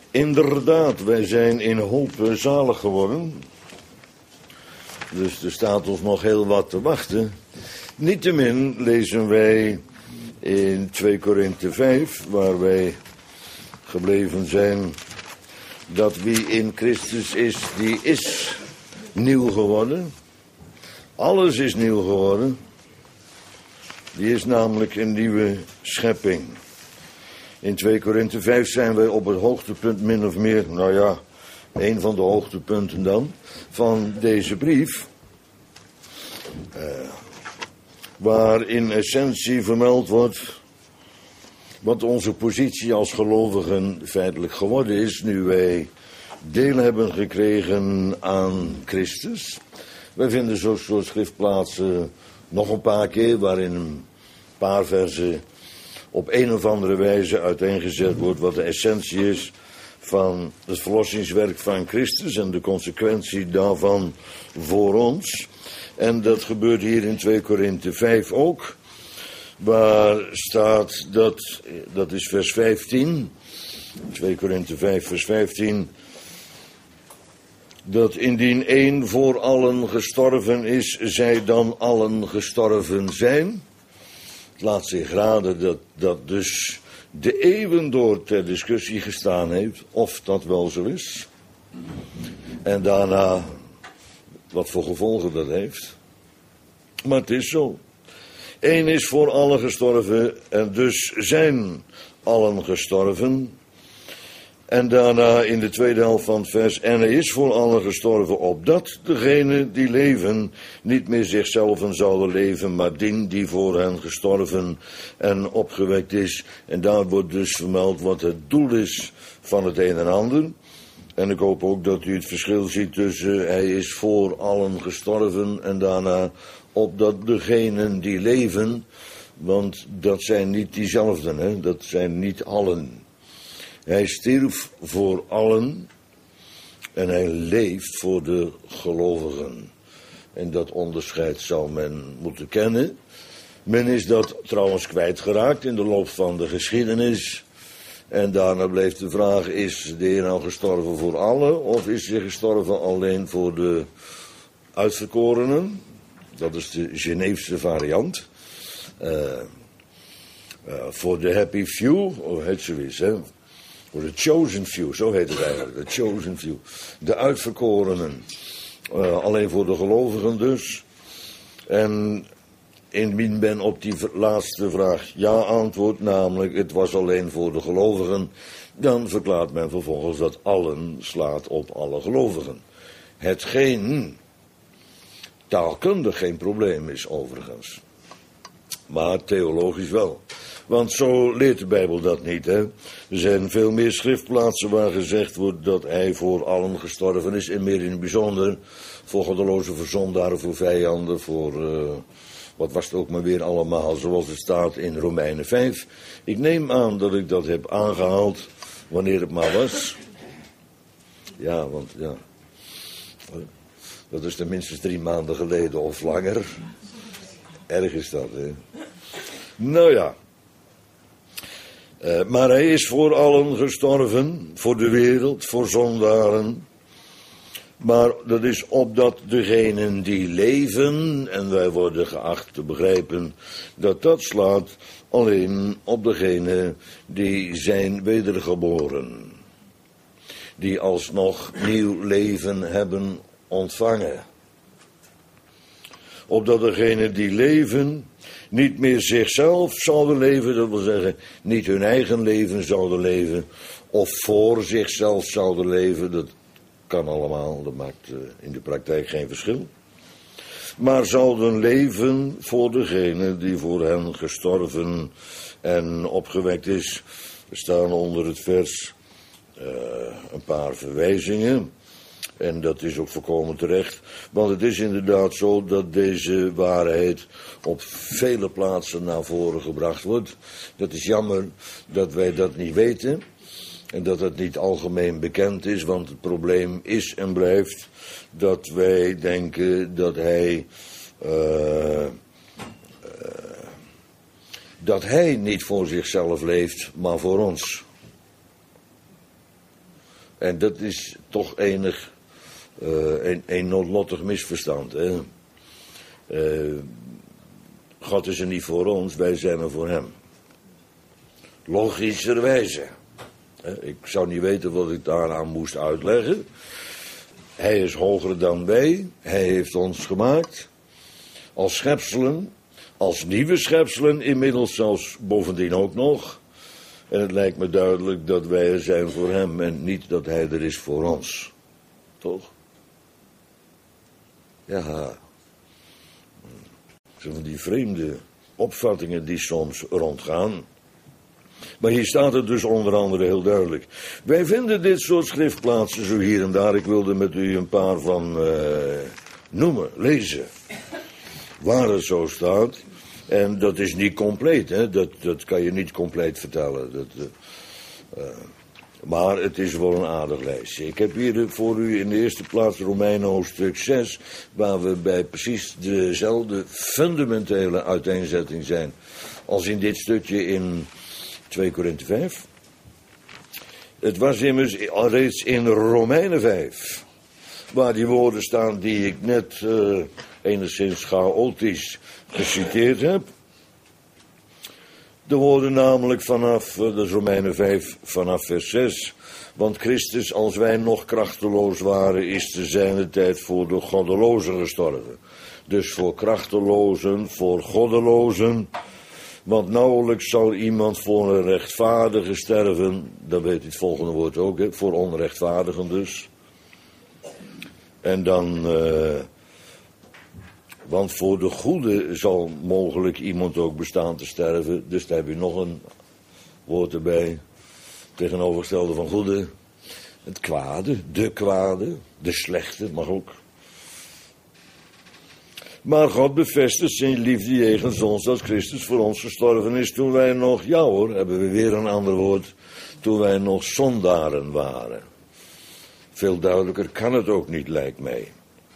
Inderdaad, wij zijn in hoop zalig geworden. Dus er staat ons nog heel wat te wachten. Niettemin lezen wij in 2 Korinthe 5, waar wij gebleven zijn, dat wie in Christus is, die is nieuw geworden. Alles is nieuw geworden. Die is namelijk een nieuwe schepping. In 2 Korinthe 5 zijn wij op het hoogtepunt min of meer, nou ja, een van de hoogtepunten dan, van deze brief. Waar in essentie vermeld wordt wat onze positie als gelovigen feitelijk geworden is, nu wij deel hebben gekregen aan Christus. Wij vinden zo'n soort schriftplaatsen nog een paar keer, waarin een paar versen op een of andere wijze uiteengezet wordt wat de essentie is van het verlossingswerk van Christus en de consequentie daarvan voor ons. En dat gebeurt hier in 2 Korinthe 5 ook, waar staat dat is vers 15, 2 Korinthe 5 vers 15, dat indien één voor allen gestorven is, zij dan allen gestorven zijn. Het laat zich raden dat dus de eeuwen door ter discussie gestaan heeft, of dat wel zo is. En daarna wat voor gevolgen dat heeft. Maar het is zo. Eén is voor allen gestorven en dus zijn allen gestorven. En daarna in de tweede helft van het vers, en hij is voor allen gestorven, opdat degenen die leven niet meer zichzelf zouden leven, maar die voor hen gestorven en opgewekt is. En daar wordt dus vermeld wat het doel is van het een en ander. En ik hoop ook dat u het verschil ziet tussen hij is voor allen gestorven en daarna opdat degenen die leven, want dat zijn niet diezelfden, hè? Dat zijn niet allen. Hij stierf voor allen en hij leeft voor de gelovigen. En dat onderscheid zou men moeten kennen. Men is dat trouwens kwijtgeraakt in de loop van de geschiedenis. En daarna bleef de vraag, is de Heer nou gestorven voor allen of is hij gestorven alleen voor de uitverkorenen? Dat is de Geneefse variant. Voor de happy few, of heet zoiets, hè? Voor de chosen few, zo heet het eigenlijk, de chosen few. De uitverkorenen. Alleen voor de gelovigen dus. En indien men op die laatste vraag ja antwoordt, namelijk het was alleen voor de gelovigen, dan verklaart men vervolgens dat allen slaat op alle gelovigen. Hetgeen taalkundig geen probleem is overigens. Maar theologisch wel. Want zo leert de Bijbel dat niet, hè. Er zijn veel meer schriftplaatsen waar gezegd wordt dat hij voor allen gestorven is. En meer in het bijzonder voor goddelozen, voor zondaren, voor vijanden, voor wat was het ook maar weer allemaal, zoals het staat in Romeinen 5. Ik neem aan dat ik dat heb aangehaald, wanneer het maar was. Ja, want ja, dat is tenminste 3 maanden geleden of langer. Erg is dat, hè. Nou ja. Maar hij is voor allen gestorven, voor de wereld, voor zondaren. Maar dat is opdat degenen die leven, en wij worden geacht te begrijpen dat slaat alleen op degenen die zijn wedergeboren. Die alsnog nieuw leven hebben ontvangen. Opdat degenen die leven niet meer zichzelf zouden leven, dat wil zeggen niet hun eigen leven zouden leven, of voor zichzelf zouden leven, dat kan allemaal, dat maakt in de praktijk geen verschil. Maar zouden leven voor degene die voor hen gestorven en opgewekt is. Er staan onder het vers een paar verwijzingen. En dat is ook volkomen terecht. Want het is inderdaad zo dat deze waarheid op vele plaatsen naar voren gebracht wordt. Dat is jammer dat wij dat niet weten. En dat het niet algemeen bekend is. Want het probleem is en blijft dat wij denken dat hij niet voor zichzelf leeft, maar voor ons. En dat is toch een noodlottig misverstand. Hè? God is er niet voor ons, wij zijn er voor hem. Logischerwijze. Ik zou niet weten wat ik daaraan moest uitleggen. Hij is hoger dan wij. Hij heeft ons gemaakt. Als schepselen. Als nieuwe schepselen. Inmiddels zelfs bovendien ook nog. En het lijkt me duidelijk dat wij er zijn voor hem. En niet dat hij er is voor ons. Toch? Ja. Zo van die vreemde opvattingen die soms rondgaan. Maar hier staat het dus onder andere heel duidelijk. Wij vinden dit soort schriftplaatsen zo hier en daar. Ik wilde met u een paar van noemen, lezen. Waar het zo staat. En dat is niet compleet, hè. Dat kan je niet compleet vertellen. Maar het is wel een aardig lijstje. Ik heb hier voor u in de eerste plaats Romeinen hoofdstuk 6... waar we bij precies dezelfde fundamentele uiteenzetting zijn... als in dit stukje in 2 Korinthe 5. Het was immers al reeds in Romeinen 5... waar die woorden staan die ik net enigszins chaotisch geciteerd heb... De woorden namelijk vanaf, dat is Romeinen 5, vanaf vers 6. Want Christus, als wij nog krachteloos waren, is te zijner tijd voor de goddelozen gestorven. Dus voor krachtelozen, voor goddelozen. Want nauwelijks zal iemand voor een rechtvaardige sterven. Dan weet u het volgende woord ook, hè, voor onrechtvaardigen dus. En dan... Want voor de goede zal mogelijk iemand ook bestaan te sterven. Dus daar heb je nog een woord erbij. Tegenovergestelde van goede. Het kwade, de slechte, mag ook. Maar God bevestigt zijn liefde jegens ons dat Christus voor ons gestorven is toen wij nog, ja hoor, hebben we weer een ander woord, toen wij nog zondaren waren. Veel duidelijker kan het ook niet, lijkt mij.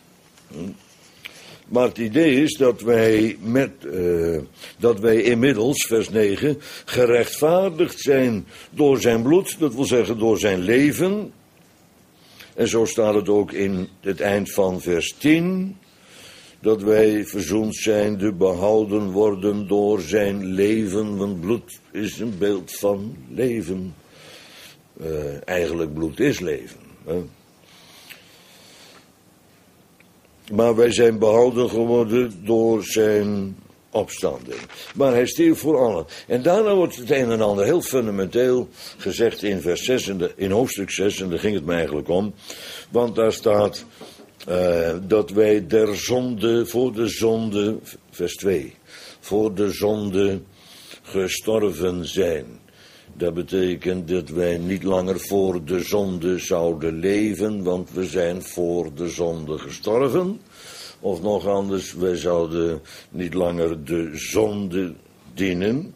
Maar het idee is dat wij inmiddels, vers 9, gerechtvaardigd zijn door zijn bloed, dat wil zeggen door zijn leven. En zo staat het ook in het eind van vers 10, dat wij verzoend zijn, behouden worden door zijn leven. Want bloed is een beeld van leven. Eigenlijk bloed is leven. Hè? Maar wij zijn behouden geworden door zijn opstanding. Maar hij stierf voor allen. En daarna wordt het een en ander heel fundamenteel gezegd in vers 6, in hoofdstuk 6, en daar ging het me eigenlijk om. Want daar staat dat wij der zonde, voor de zonde, vers 2, voor de zonde gestorven zijn. Dat betekent dat wij niet langer voor de zonde zouden leven, want we zijn voor de zonde gestorven. Of nog anders, wij zouden niet langer de zonde dienen,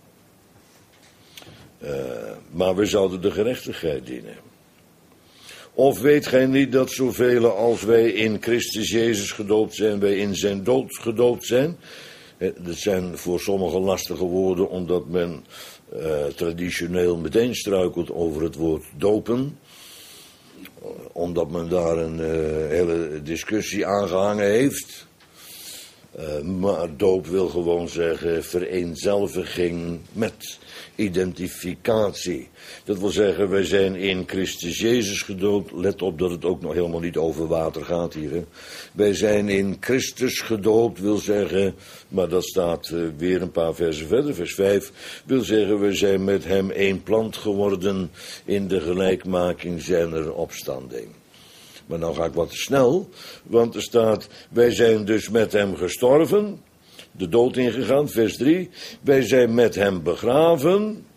maar we zouden de gerechtigheid dienen. Of weet gij niet dat zoveel als wij in Christus Jezus gedoopt zijn, wij in zijn dood gedoopt zijn? Dat zijn voor sommigen lastige woorden, omdat men traditioneel meteen struikelt over het woord dopen. Omdat men daar een hele discussie aangehangen heeft. Maar doop wil gewoon zeggen vereenzelviging met identificatie. Dat wil zeggen, wij zijn in Christus Jezus gedoopt. Let op dat het ook nog helemaal niet over water gaat hier. Hè. Wij zijn in Christus gedoopt, wil zeggen, maar dat staat weer een paar versen verder, vers 5, wil zeggen, we zijn met hem één plant geworden in de gelijkmaking zijner opstanding. Maar nou ga ik wat te snel, want er staat, wij zijn dus met hem gestorven, de dood ingegaan, vers 3. Wij zijn met hem begraven,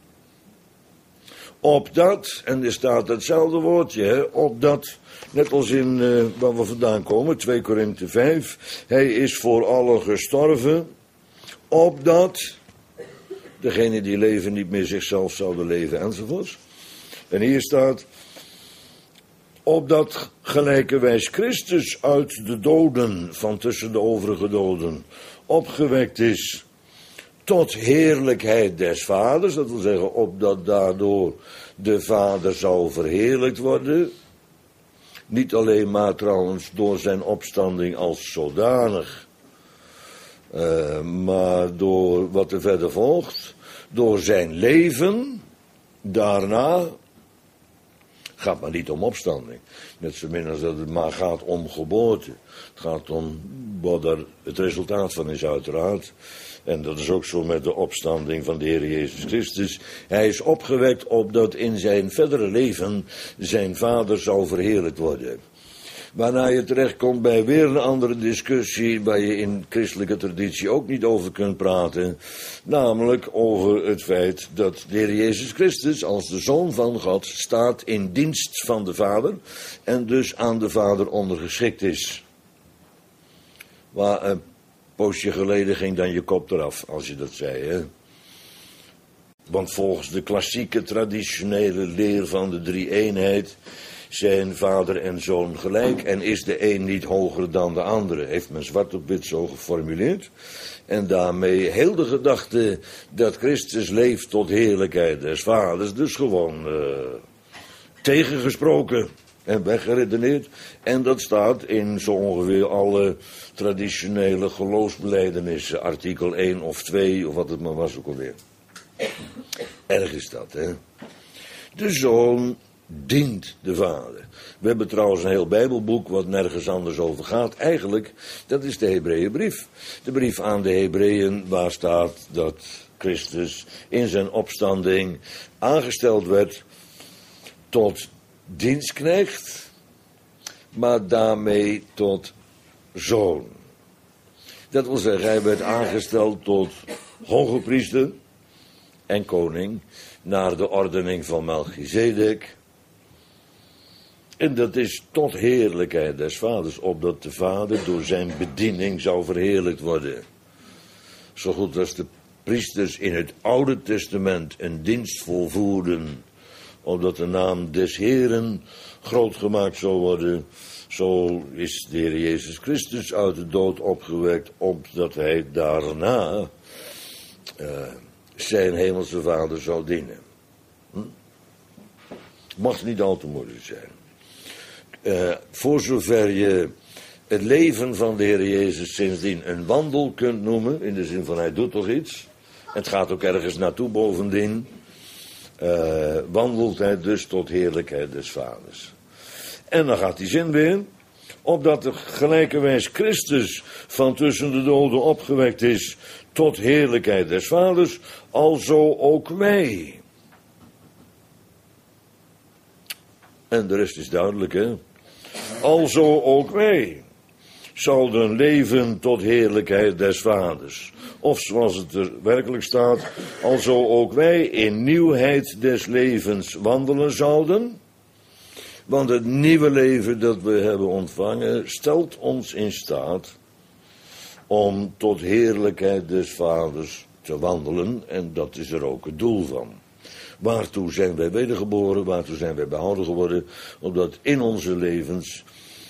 opdat, en er staat hetzelfde woordje, hè, opdat, net als in waar we vandaan komen, 2 Korinthe 5, hij is voor allen gestorven, opdat degenen die leven niet meer zichzelf zouden leven, enzovoorts. En hier staat, opdat gelijkerwijs Christus uit de doden, van tussen de overige doden, opgewekt is tot heerlijkheid des Vaders. Dat wil zeggen, opdat daardoor de Vader zou verheerlijkt worden. Niet alleen maar trouwens door zijn opstanding als zodanig, maar door wat er verder volgt, door zijn leven daarna. Gaat maar niet om opstanding. Net zo min als dat het maar gaat om geboorte. Het gaat om wat er het resultaat van is uiteraard. En dat is ook zo met de opstanding van de Heer Jezus Christus. Hij is opgewekt opdat in zijn verdere leven zijn Vader zou verheerlijkt worden. Waarna je terechtkomt bij weer een andere discussie waar je in christelijke traditie ook niet over kunt praten. Namelijk over het feit dat de Heer Jezus Christus als de Zoon van God staat in dienst van de Vader en dus aan de Vader ondergeschikt is. Maar een poosje geleden ging dan je kop eraf als je dat zei, hè. Want volgens de klassieke traditionele leer van de drie-eenheid zijn Vader en Zoon gelijk en is de een niet hoger dan de andere. Heeft men zwart op wit zo geformuleerd. En daarmee heel de gedachte dat Christus leeft tot heerlijkheid des Vaders dus gewoon tegengesproken en weggeredeneerd. En dat staat in zo ongeveer alle traditionele geloofsbelijdenissen. Artikel 1 of 2 of wat het maar was ook alweer. Erg is dat, hè. De Zoon dient de Vader. We hebben trouwens een heel Bijbelboek wat nergens anders over gaat. Eigenlijk, dat is de Hebreeënbrief. De brief aan de Hebreeën waar staat dat Christus in zijn opstanding aangesteld werd tot dienstknecht, maar daarmee tot zoon. Dat wil zeggen, hij werd aangesteld tot hogepriester en koning naar de ordening van Melchizedek. En dat is tot heerlijkheid des Vaders, opdat de Vader door zijn bediening zou verheerlijkt worden. Zo goed als de priesters in het Oude Testament een dienst volvoerden, opdat de naam des Heeren groot gemaakt zou worden, zo is de Heer Jezus Christus uit de dood opgewekt, opdat hij daarna zijn hemelse Vader zou dienen. Mag niet al te moeilijk zijn. Voor zover je het leven van de Heer Jezus sindsdien een wandel kunt noemen, in de zin van hij doet toch iets, het gaat ook ergens naartoe bovendien, wandelt hij dus tot heerlijkheid des Vaders. En dan gaat die zin weer, opdat de gelijkerwijs Christus van tussen de doden opgewekt is tot heerlijkheid des Vaders, alzo ook wij. En de rest is duidelijk, hè. Alzo ook wij zouden leven tot heerlijkheid des Vaders. Of zoals het er werkelijk staat, alzo ook wij in nieuwheid des levens wandelen zouden. Want het nieuwe leven dat we hebben ontvangen stelt ons in staat om tot heerlijkheid des Vaders te wandelen. En dat is er ook het doel van. Waartoe zijn wij wedergeboren, waartoe zijn wij behouden geworden, opdat in onze levens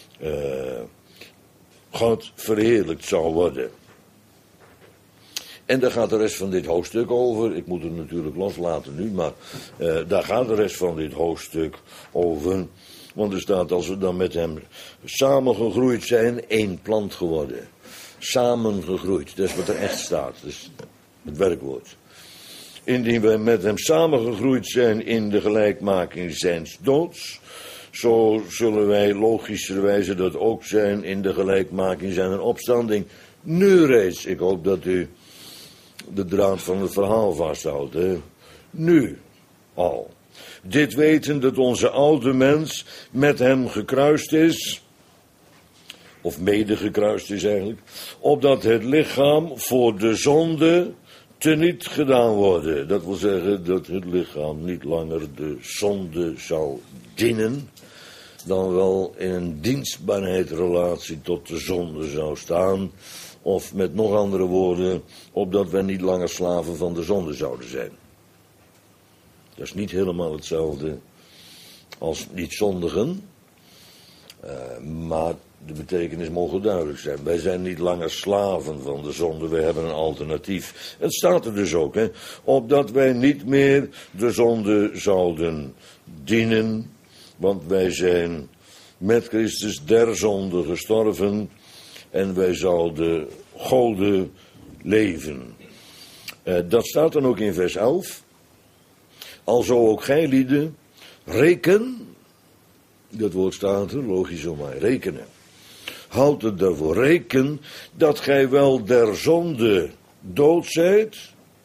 God verheerlijkt zou worden. En daar gaat de rest van dit hoofdstuk over. Ik moet het natuurlijk loslaten nu, maar daar gaat de rest van dit hoofdstuk over. Want er staat, als we dan met hem samengegroeid zijn, één plant geworden. Samengegroeid, dat is wat er echt staat, dat is het werkwoord. Indien wij met hem samengegroeid zijn in de gelijkmaking zijns doods, zo zullen wij logischerwijze dat ook zijn in de gelijkmaking zijn opstanding. Nu reeds, ik hoop dat u de draad van het verhaal vasthoudt, hè? Nu al. Dit weten dat onze oude mens met hem gekruist is, of mede gekruist is eigenlijk, opdat het lichaam voor de zonde teniet gedaan worden. Dat wil zeggen dat het lichaam niet langer de zonde zou dienen, dan wel in een dienstbaarheidsrelatie tot de zonde zou staan, of met nog andere woorden, opdat wij niet langer slaven van de zonde zouden zijn. Dat is niet helemaal hetzelfde als niet zondigen, maar De betekenis mogen duidelijk zijn. Wij zijn niet langer slaven van de zonde, wij hebben een alternatief. Het staat er dus ook, opdat wij niet meer de zonde zouden dienen, want wij zijn met Christus der zonde gestorven en wij zouden Gode leven. Dat staat dan ook in vers 11. Alzo ook gij lieden, reken, dat woord staat er, logisch om mij, rekenen. Houd het daarvoor, reken dat gij wel der zonde dood zijt,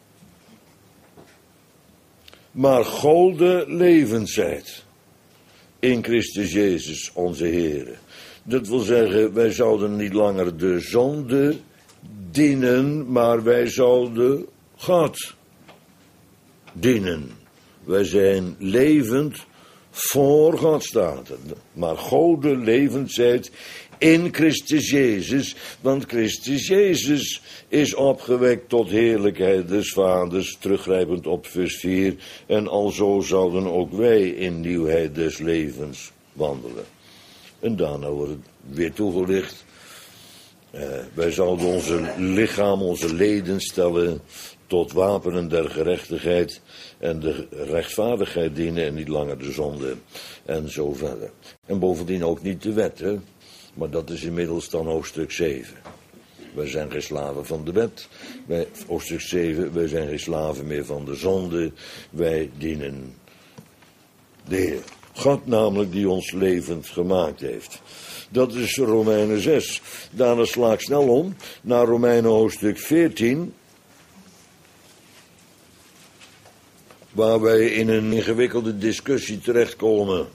maar Gode levend zijt. In Christus Jezus onze Heere. Dat wil zeggen, wij zouden niet langer de zonde dienen, maar wij zouden God dienen. Wij zijn levend voor God staat het. Maar Gode levend zijt in Christus Jezus, want Christus Jezus is opgewekt tot heerlijkheid des Vaders, teruggrijpend op vers 4, en alzo zouden ook wij in nieuwheid des levens wandelen. En daarna wordt het weer toegelicht. Wij zouden onze lichaam, onze leden stellen tot wapenen der gerechtigheid en de rechtvaardigheid dienen en niet langer de zonde en zo verder. En bovendien ook niet de wet, maar dat is inmiddels dan hoofdstuk 7. Wij zijn geen slaven van de wet. Hoofdstuk 7, wij zijn geen slaven meer van de zonde. Wij dienen de Heer. God namelijk die ons levend gemaakt heeft. Dat is Romeinen 6. Daarna sla ik snel om naar Romeinen hoofdstuk 14. Waar wij in een ingewikkelde discussie terechtkomen.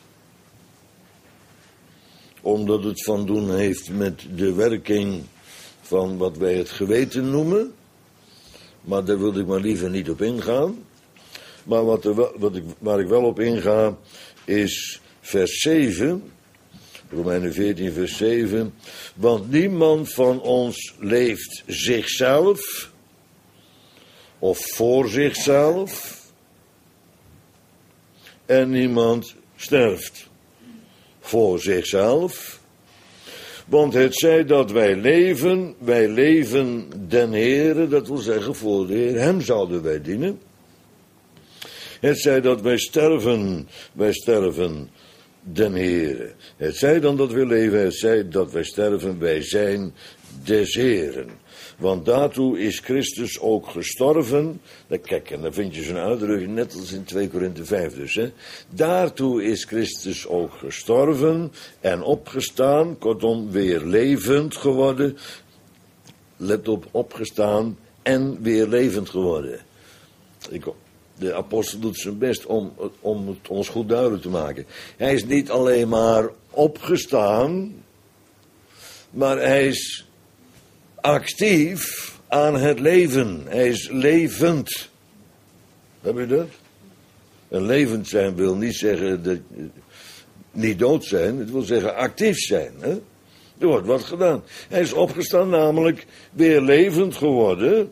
Omdat het van doen heeft met de werking van wat wij het geweten noemen. Maar daar wil ik maar liever niet op ingaan. Maar waar ik wel op inga is vers 7. Romeinen 14 vers 7. Want niemand van ons leeft zichzelf. Of voor zichzelf. En niemand sterft voor zichzelf. Want het zij dat wij leven den Heere, dat wil zeggen voor de Heer, hem zouden wij dienen. Het zij dat wij sterven den Heere. Het zij dan dat wij leven, het zij dat wij sterven, wij zijn des Heeren. Want daartoe is Christus ook gestorven. Kijk, en dan vind je zo'n uitdrukking, net als in 2 Korinthe 5 dus. Daartoe is Christus ook gestorven en opgestaan, kortom weer levend geworden. Let op, opgestaan en weer levend geworden. De apostel doet zijn best om het ons goed duidelijk te maken. Hij is niet alleen maar opgestaan, maar hij is actief aan het leven. Hij is levend. Heb je dat? En levend zijn wil niet zeggen dat niet dood zijn. Het wil zeggen actief zijn. Er wordt wat gedaan. Hij is opgestaan, namelijk weer levend geworden.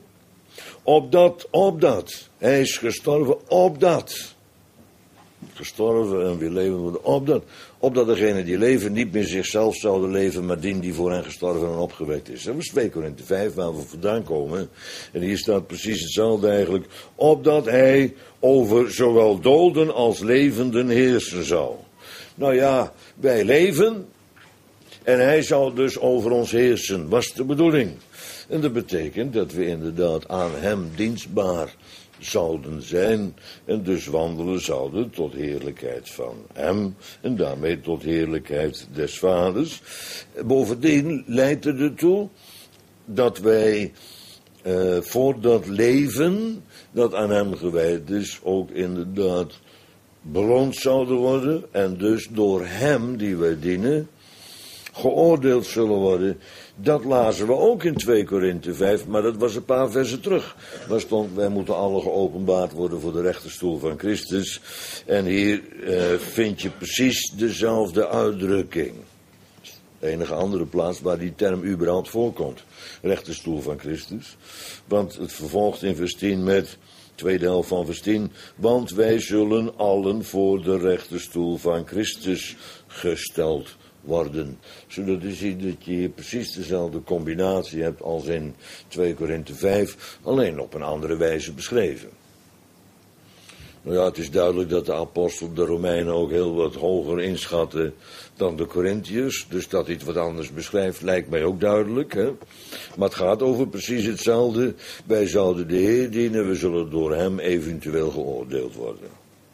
Opdat. Hij is gestorven opdat. Gestorven en weer levend worden opdat degenen die leven niet meer zichzelf zouden leven, maar die voor hen gestorven en opgewekt is. Dat was 2 Korinthe 5 waar we vandaan komen. En hier staat precies hetzelfde eigenlijk. Opdat hij over zowel doden als levenden heersen zou. Nou ja, wij leven en hij zou dus over ons heersen, was de bedoeling. En dat betekent dat we inderdaad aan hem dienstbaar zouden zijn en dus wandelen zouden tot heerlijkheid van hem en daarmee tot heerlijkheid des Vaders. Bovendien leidt het ertoe dat wij voor dat leven dat aan hem gewijd is ook inderdaad beloond zouden worden en dus door hem die wij dienen geoordeeld zullen worden. Dat lazen we ook in 2 Korinthe 5, maar dat was een paar versen terug. Waar stond, wij moeten alle geopenbaard worden voor de rechterstoel van Christus. En hier vind je precies dezelfde uitdrukking. De enige andere plaats waar die term überhaupt voorkomt. Rechterstoel van Christus. Want het vervolgt in vers 10 met, tweede helft van vers 10. Want wij zullen allen voor de rechterstoel van Christus gesteld worden. Zodat je ziet dat je hier precies dezelfde combinatie hebt als in 2 Korinthe 5, alleen op een andere wijze beschreven. Nou ja, het is duidelijk dat de apostel de Romeinen ook heel wat hoger inschatte dan de Korinthiërs. Dus dat hij het wat anders beschrijft, lijkt mij ook duidelijk. Hè? Maar het gaat over precies hetzelfde. Wij zouden de Heer dienen, we zullen door hem eventueel geoordeeld worden.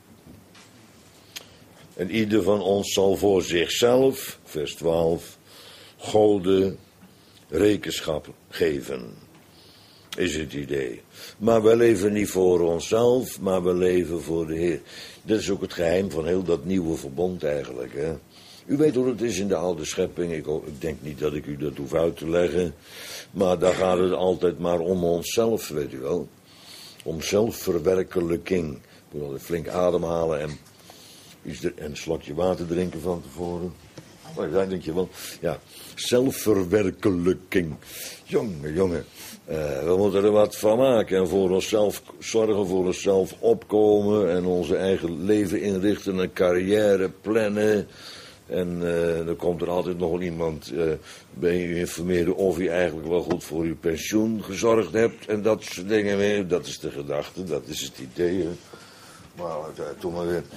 En ieder van ons zal voor zichzelf, vers 12, Gode rekenschap geven. Is het idee. Maar we leven niet voor onszelf, maar we leven voor de Heer. Dat is ook het geheim van heel dat nieuwe verbond eigenlijk. Hè? U weet hoe het is in de oude schepping. Ik denk niet dat ik u dat hoef uit te leggen. Maar daar gaat het altijd maar om onszelf, weet u wel. Om zelfverwerkelijking. Ik moet altijd flink ademhalen en een slokje water drinken van tevoren. Oh, ja, denk je wel. Ja, zelfverwerkelijking. Jongen. We moeten er wat van maken en voor onszelf zorgen, voor onszelf opkomen en onze eigen leven inrichten, een carrière plannen. En dan komt er altijd nog iemand bij je informeren of je eigenlijk wel goed voor je pensioen gezorgd hebt en dat soort dingen meer. Dat is de gedachte, dat is het idee. Hè. Maar toen maar weer.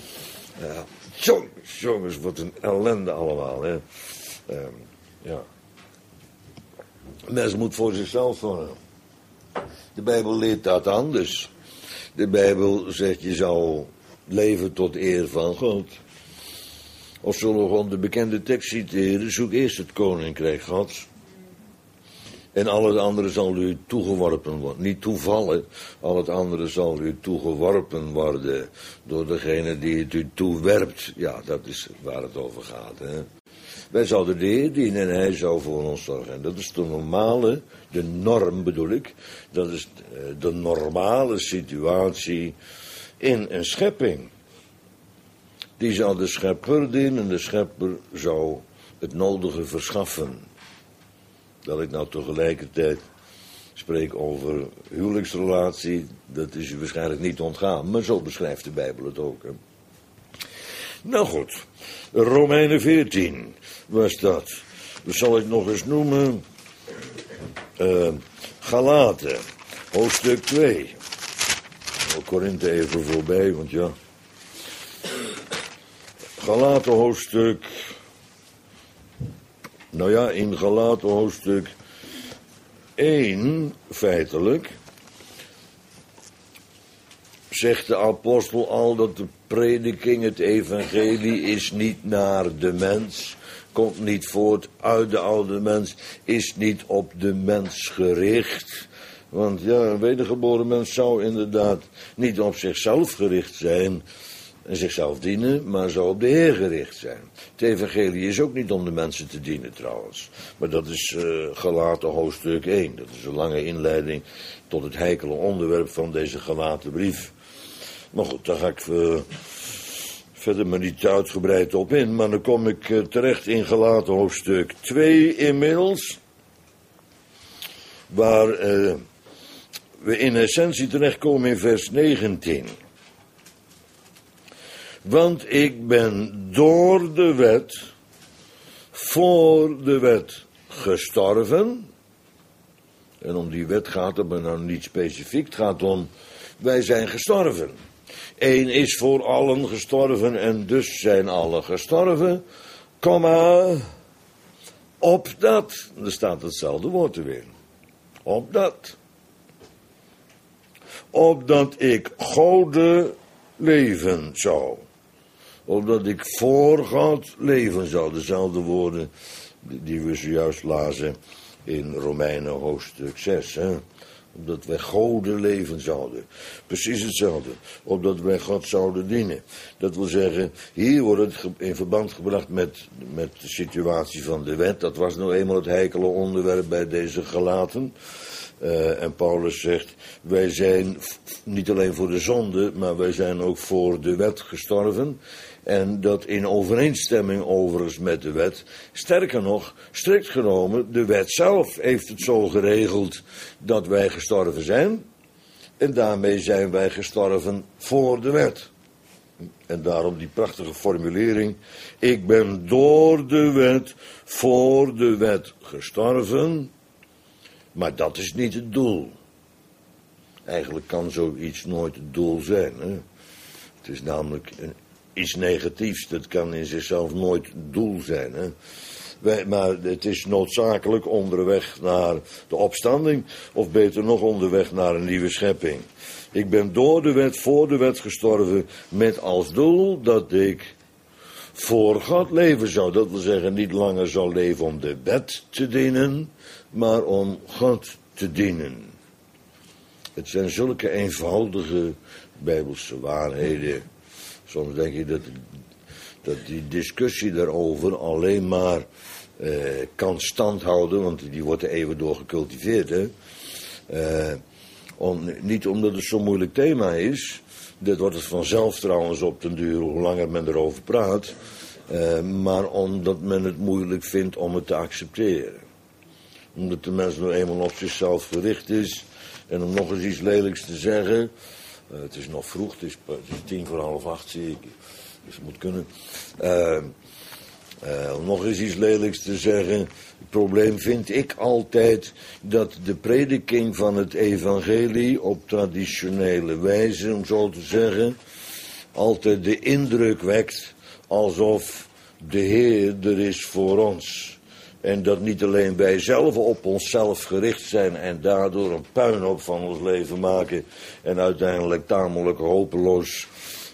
Jongens, wat een ellende allemaal. Hè. Ja. Een mens moet voor zichzelf zorgen. De Bijbel leert dat anders. De Bijbel zegt je zou leven tot eer van God. Of zullen we gewoon de bekende tekst citeren, zoek eerst het koninkrijk Gods. En al het andere zal u toegeworpen worden. Niet toevallen, al het andere zal u toegeworpen worden door degene die het u toewerpt. Ja, dat is waar het over gaat. Hè? Wij zouden de Heer dienen en hij zou voor ons zorgen. En dat is de normale, de norm bedoel ik. Dat is de normale situatie in een schepping. Die zou de schepper dienen en de schepper zou het nodige verschaffen. Dat ik nou tegelijkertijd spreek over huwelijksrelatie, dat is u waarschijnlijk niet ontgaan. Maar zo beschrijft de Bijbel het ook. Hè. Nou goed, Romeinen 14 was dat. Dat zal ik nog eens noemen. Galaten, hoofdstuk 2. Korinthe even voorbij, want ja. Galaten hoofdstuk. Nou ja, in Galaten hoofdstuk 1, feitelijk, zegt de apostel al dat de prediking, het evangelie, is niet naar de mens, komt niet voort uit de oude mens, is niet op de mens gericht. Want ja, een wedergeboren mens zou inderdaad niet op zichzelf gericht zijn en zichzelf dienen, maar zou op de Heer gericht zijn. Het evangelie is ook niet om de mensen te dienen trouwens. Maar dat is Galaten hoofdstuk 1. Dat is een lange inleiding tot het heikele onderwerp van deze Galaten brief. Maar goed, daar ga ik verder maar niet uitgebreid op in. Maar dan kom ik terecht in Galaten hoofdstuk 2 inmiddels. Waar we in essentie terechtkomen in vers 19. Want ik ben door de wet, voor de wet gestorven. En om die wet gaat het maar nou niet specifiek. Het gaat om, wij zijn gestorven. Eén is voor allen gestorven en dus zijn allen gestorven. Komma, opdat, er staat hetzelfde woord er weer. Opdat ik Gode leven zou. Opdat ik voor God leven zou. Dezelfde woorden die we zojuist lazen in Romeinen hoofdstuk 6. Hè? Opdat wij Gode leven zouden. Precies hetzelfde. Opdat wij God zouden dienen. Dat wil zeggen, hier wordt het in verband gebracht met de situatie van de wet. Dat was nou eenmaal het heikele onderwerp bij deze Galaten. En Paulus zegt, wij zijn niet alleen voor de zonde, maar wij zijn ook voor de wet gestorven. En dat in overeenstemming overigens met de wet. Sterker nog, strikt genomen, de wet zelf heeft het zo geregeld dat wij gestorven zijn. En daarmee zijn wij gestorven voor de wet. En daarom die prachtige formulering. Ik ben door de wet, voor de wet gestorven. Maar dat is niet het doel. Eigenlijk kan zoiets nooit het doel zijn. Hè? Het is namelijk iets negatiefs. Dat kan in zichzelf nooit het doel zijn. Hè? Maar het is noodzakelijk onderweg naar de opstanding. Of beter nog onderweg naar een nieuwe schepping. Ik ben door de wet, voor de wet gestorven. Met als doel dat ik voor God leven zou. Dat wil zeggen niet langer zou leven om de wet te dienen. Maar om God te dienen. Het zijn zulke eenvoudige Bijbelse waarheden. Soms denk je dat die discussie daarover alleen maar kan standhouden, want die wordt er eeuwen door gecultiveerd. Hè? Niet omdat het zo'n moeilijk thema is. Dat wordt het vanzelf trouwens op den duur, hoe langer men erover praat. Maar omdat men het moeilijk vindt om het te accepteren. Omdat de mens nou eenmaal op zichzelf gericht is. En om nog eens iets lelijks te zeggen. Het is nog vroeg, het is 7:45 zie ik. Dus het moet kunnen. Om nog eens iets lelijks te zeggen. Het probleem vind ik altijd dat de prediking van het evangelie op traditionele wijze, om zo te zeggen, altijd de indruk wekt alsof de Heer er is voor ons. En dat niet alleen wij zelf op onszelf gericht zijn en daardoor een puinhoop van ons leven maken en uiteindelijk tamelijk hopeloos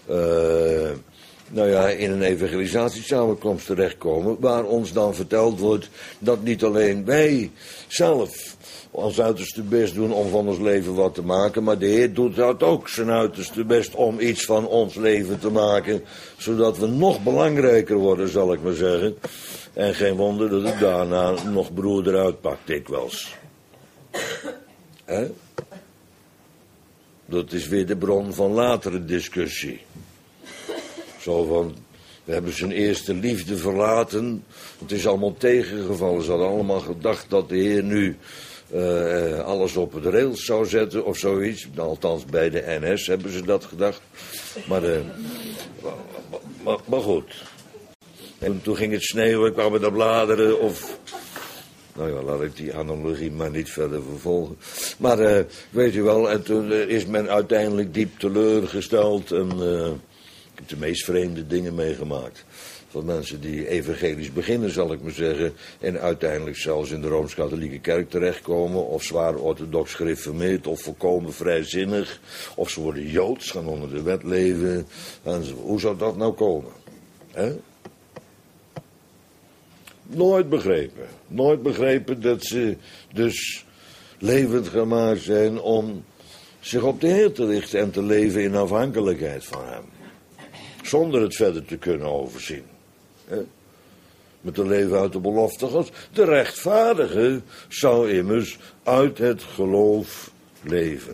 in een evangelisatiesamenkomst terechtkomen, waar ons dan verteld wordt dat niet alleen wij zelf ons uiterste best doen om van ons leven wat te maken, maar de Heer doet dat ook zijn uiterste best om iets van ons leven te maken, zodat we nog belangrijker worden, zal ik maar zeggen. En geen wonder dat het daarna nog broeder uitpakt, dikwijls. Dat is weer de bron van latere discussie. Zo van, we hebben zijn eerste liefde verlaten. Het is allemaal tegengevallen. Ze hadden allemaal gedacht dat de Heer nu alles op het rails zou zetten of zoiets. Althans, bij de NS hebben ze dat gedacht. Maar goed. En toen ging het sneeuwen, kwamen de bladeren of... Nou ja, laat ik die analogie maar niet verder vervolgen. Maar weet u wel, en toen is men uiteindelijk diep teleurgesteld. En ik heb de meest vreemde dingen meegemaakt. Van mensen die evangelisch beginnen, zal ik maar zeggen. En uiteindelijk zelfs in de Rooms-Katholieke Kerk terechtkomen. Of zwaar orthodox gereformeerd. Of volkomen vrijzinnig. Of ze worden Joods, gaan onder de wet leven. En hoe zou dat nou komen? Nooit begrepen. Nooit begrepen dat ze dus levend gemaakt zijn om zich op de Heer te richten en te leven in afhankelijkheid van Hem. Zonder het verder te kunnen overzien. Met een leven uit de belofte Gods. De rechtvaardige zou immers uit het geloof leven.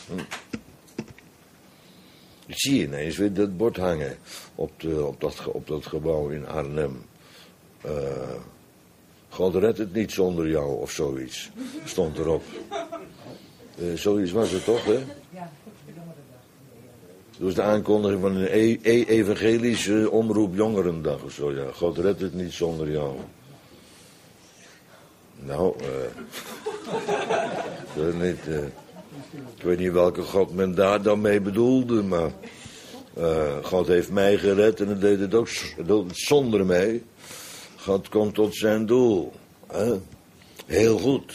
Ik zie ineens weer dat bord hangen op dat gebouw in Arnhem. God redt het niet zonder jou of zoiets. Stond erop. Zoiets was het toch, hè? Dat was de aankondiging van een evangelische omroep jongerendag of zo, ja. God redt het niet zonder jou. Nou, ik weet niet welke God men daar dan mee bedoelde, maar God heeft mij gered en hij deed het ook zonder mij. God komt tot zijn doel. Hè? Heel goed.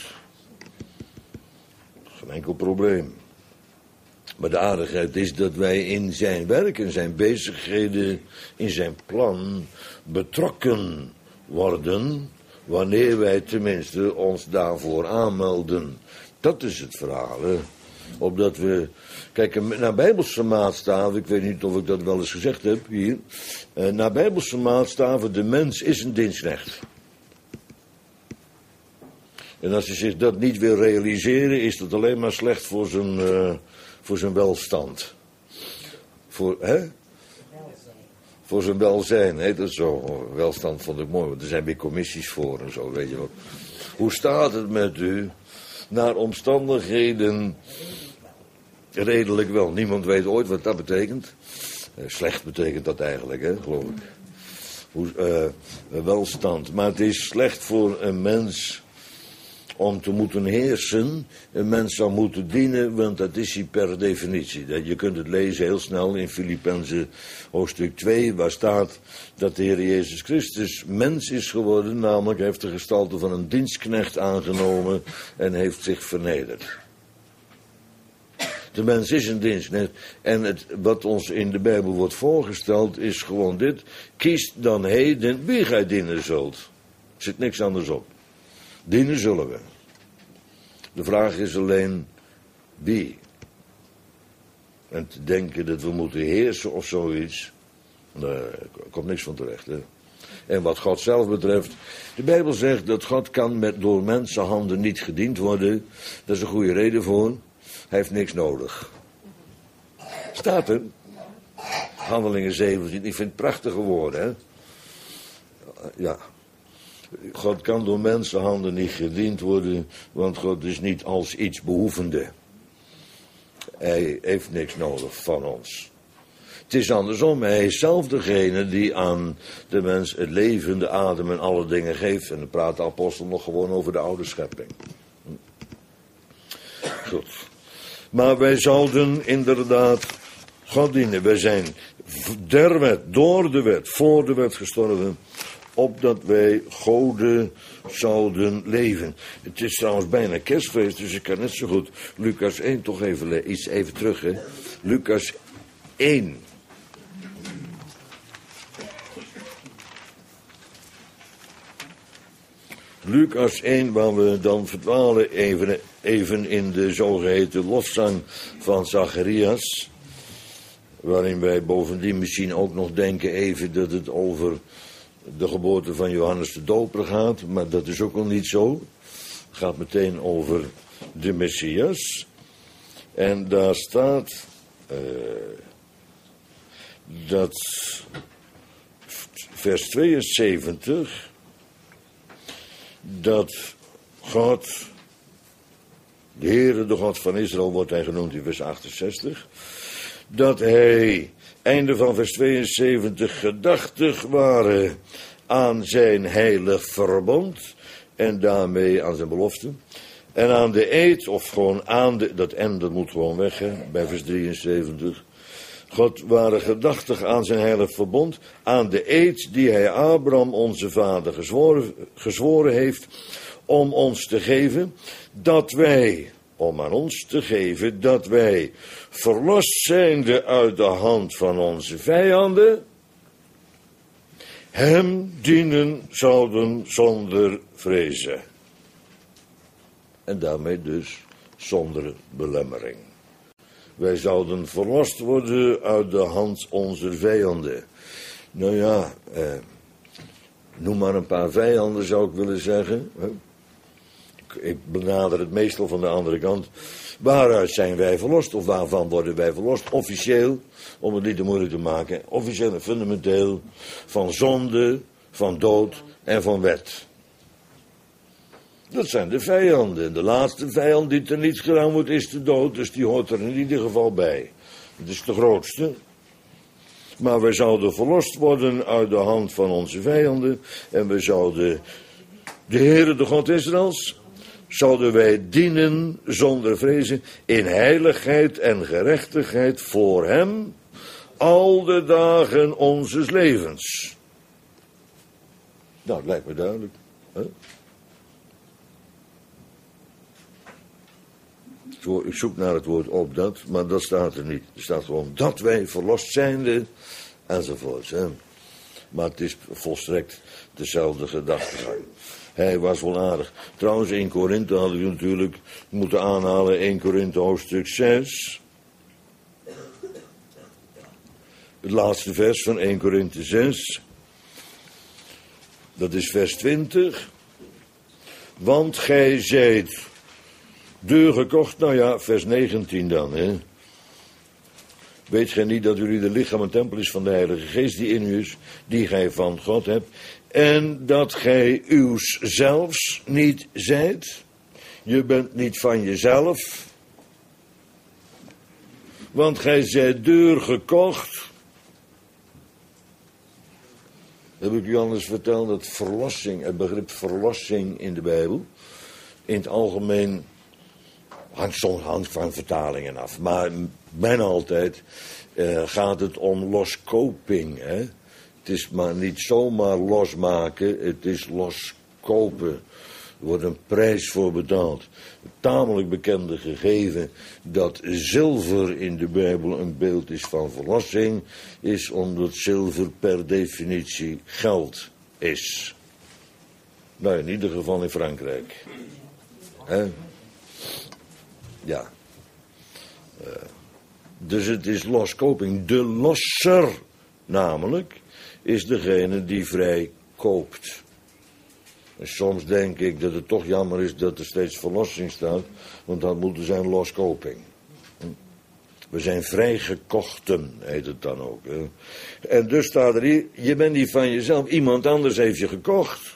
Geen enkel probleem. Maar de aardigheid is dat wij in zijn werk, in zijn bezigheden, in zijn plan betrokken worden, wanneer wij tenminste ons daarvoor aanmelden. Dat is het verhaal, hè. Opdat we, kijk, naar Bijbelse maatstaven, ik weet niet of ik dat wel eens gezegd heb hier, naar Bijbelse maatstaven, de mens is een dienstknecht. En als hij zich dat niet wil realiseren, is dat alleen maar slecht voor zijn welstand. Voor zijn welzijn, heet dat zo. Welstand vond ik mooi, want er zijn weer commissies voor en zo, weet je wat. Hoe staat het met u? Naar omstandigheden redelijk wel. Niemand weet ooit wat dat betekent. Slecht betekent dat eigenlijk, hè, geloof ik. Welstand. Maar het is slecht voor een mens om te moeten heersen. Een mens zou moeten dienen, want dat is hij per definitie. Je kunt het lezen heel snel in Filippenzen hoofdstuk 2, waar staat dat de Heer Jezus Christus mens is geworden, namelijk heeft de gestalte van een dienstknecht aangenomen en heeft zich vernederd. De mens is een dienstknecht. En wat ons in de Bijbel wordt voorgesteld is gewoon dit: kies dan heden wie gij dienen zult. Er zit niks anders op. Dienen zullen we. De vraag is alleen wie. En te denken dat we moeten heersen of zoiets, daar komt niks van terecht. Hè? En wat God zelf betreft, de Bijbel zegt dat God kan door mensenhanden niet gediend worden. Daar is een goede reden voor. Hij heeft niks nodig. Staat er. Handelingen 17, ik vind het prachtige woorden, hè. Ja. God kan door mensenhanden niet gediend worden, want God is niet als iets behoevende. Hij heeft niks nodig van ons. Het is andersom, hij is zelf degene die aan de mens het leven, de adem en alle dingen geeft. En dan praat de apostel nog gewoon over de oude schepping. Goed. Maar wij zouden inderdaad God dienen. Wij zijn der wet, door de wet, voor de wet gestorven, opdat wij goden zouden leven. Het is trouwens bijna kerstfeest, dus ik kan net zo goed Lucas 1 toch even terug, hè. Lucas 1. Lucas 1, waar we dan verdwalen even in de zogeheten lofzang van Zacharias. Waarin wij bovendien misschien ook nog denken even dat het over de geboorte van Johannes de Doper gaat. Maar dat is ook al niet zo. Het gaat meteen over de Messias. En daar staat dat vers 72... dat God, de Heere, de God van Israël, wordt hij genoemd in vers 68... dat hij, einde van vers 72, gedachtig waren aan zijn heilig verbond en daarmee aan zijn belofte. En aan de eed, of gewoon aan de, dat moet gewoon weg, hè, bij vers 73. God waren gedachtig aan zijn heilig verbond, aan de eed die hij Abraham, onze vader, gezworen heeft, om ons te geven, om aan ons te geven, dat wij, verlost zijnde uit de hand van onze vijanden, hem dienen zouden zonder vrezen. En daarmee dus zonder belemmering. Wij zouden verlost worden uit de hand onze vijanden. Nou ja, noem maar een paar vijanden zou ik willen zeggen. Ik benader het meestal van de andere kant. Waaruit zijn wij verlost of waarvan worden wij verlost? Officieel, om het niet te moeilijk te maken, officieel en fundamenteel van zonde, van dood en van wet. Dat zijn de vijanden. De laatste vijand die teniet gedaan wordt is de dood, dus die hoort er in ieder geval bij. Dat is de grootste. Maar wij zouden verlost worden uit de hand van onze vijanden en we zouden de Heere, de God Israëls, zouden wij dienen zonder vrezen in heiligheid en gerechtigheid voor hem al de dagen onzes levens. Nou, dat lijkt me duidelijk. Hè? Ik zoek naar het woord opdat, maar dat staat er niet. Er staat gewoon dat wij verlost zijnde enzovoorts. Hè? Maar het is volstrekt dezelfde gedachtegang. Hij was wel aardig. Trouwens, 1 Korinthe had ik natuurlijk moeten aanhalen. 1 Korinthe hoofdstuk 6. Het laatste vers van 1 Korinthe 6. Dat is vers 20. Want gij zijt duur gekocht. Nou ja, vers 19 dan, hè. Weet gij niet dat jullie de lichaam en tempel is van de Heilige Geest die in u is, die gij van God hebt, en dat gij uws zelfs niet zijt? Je bent niet van jezelf, want gij zijt duur gekocht. Heb ik u anders verteld dat verlossing, het begrip verlossing in de Bijbel, in het algemeen hangt van vertalingen af. Maar bijna altijd gaat het om loskoping. Hè? Het is maar niet zomaar losmaken, het is loskopen. Er wordt een prijs voor betaald. Een tamelijk bekende gegeven dat zilver in de Bijbel een beeld is van verlossing, is omdat zilver per definitie geld is. Nou, in ieder geval in Frankrijk. Hè? Ja. Dus het is loskoping. De losser, namelijk, is degene die vrij koopt. En soms denk ik dat het toch jammer is dat er steeds verlossing staat, want dat moet zijn loskoping. We zijn vrijgekochten, heet het dan ook. Hè. En dus staat er hier, je bent niet van jezelf, iemand anders heeft je gekocht.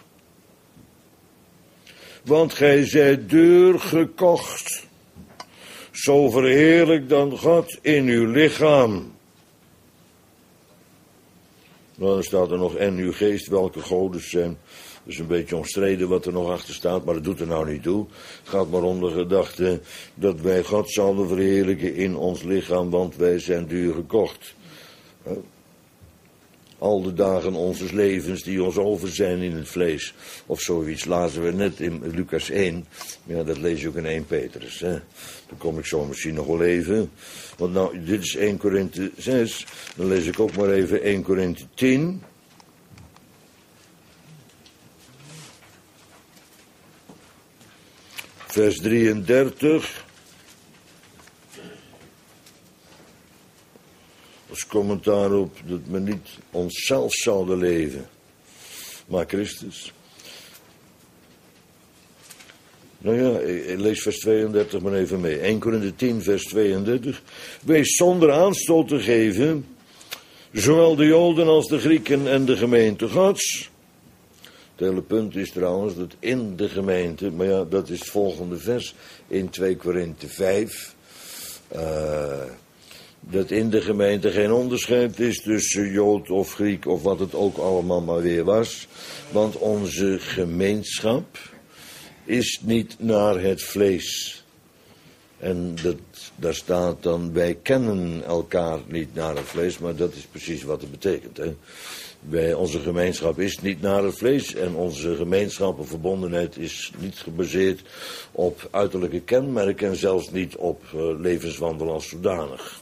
Want gij zijt duur gekocht. Zo verheerlijk dan God in uw lichaam. Nou, dan staat er nog en uw geest, welke goden zijn. Dat is een beetje omstreden wat er nog achter staat, maar dat doet er nou niet toe. Het gaat maar om de gedachte dat wij God zouden verheerlijken in ons lichaam, want wij zijn duur gekocht. Al de dagen onze levens die ons over zijn in het vlees. Of zoiets lazen we net in Lucas 1. Ja, dat lees je ook in 1 Petrus. Hè. Dan kom ik zo misschien nog wel even. Want nou, dit is 1 Korinthe 6. Dan lees ik ook maar even 1 Korinthe 10. Vers 33. Als commentaar op dat we niet onszelf zouden leven, maar Christus. Nou ja, ik lees vers 32 maar even mee. 1 Korinthe 10 vers 32. Wees zonder aanstoot te geven, zowel de Joden als de Grieken en de gemeente Gods. Het hele punt is trouwens dat in de gemeente, maar ja, dat is het volgende vers in 2 Korinthe 5. Dat in de gemeente geen onderscheid is tussen Jood of Griek of wat het ook allemaal maar weer was. Want onze gemeenschap is niet naar het vlees. En daar staat dan, wij kennen elkaar niet naar het vlees, maar dat is precies wat het betekent. Hè? Onze gemeenschap is niet naar het vlees en onze gemeenschap en verbondenheid is niet gebaseerd op uiterlijke kenmerken en zelfs niet op levenswandel als zodanig.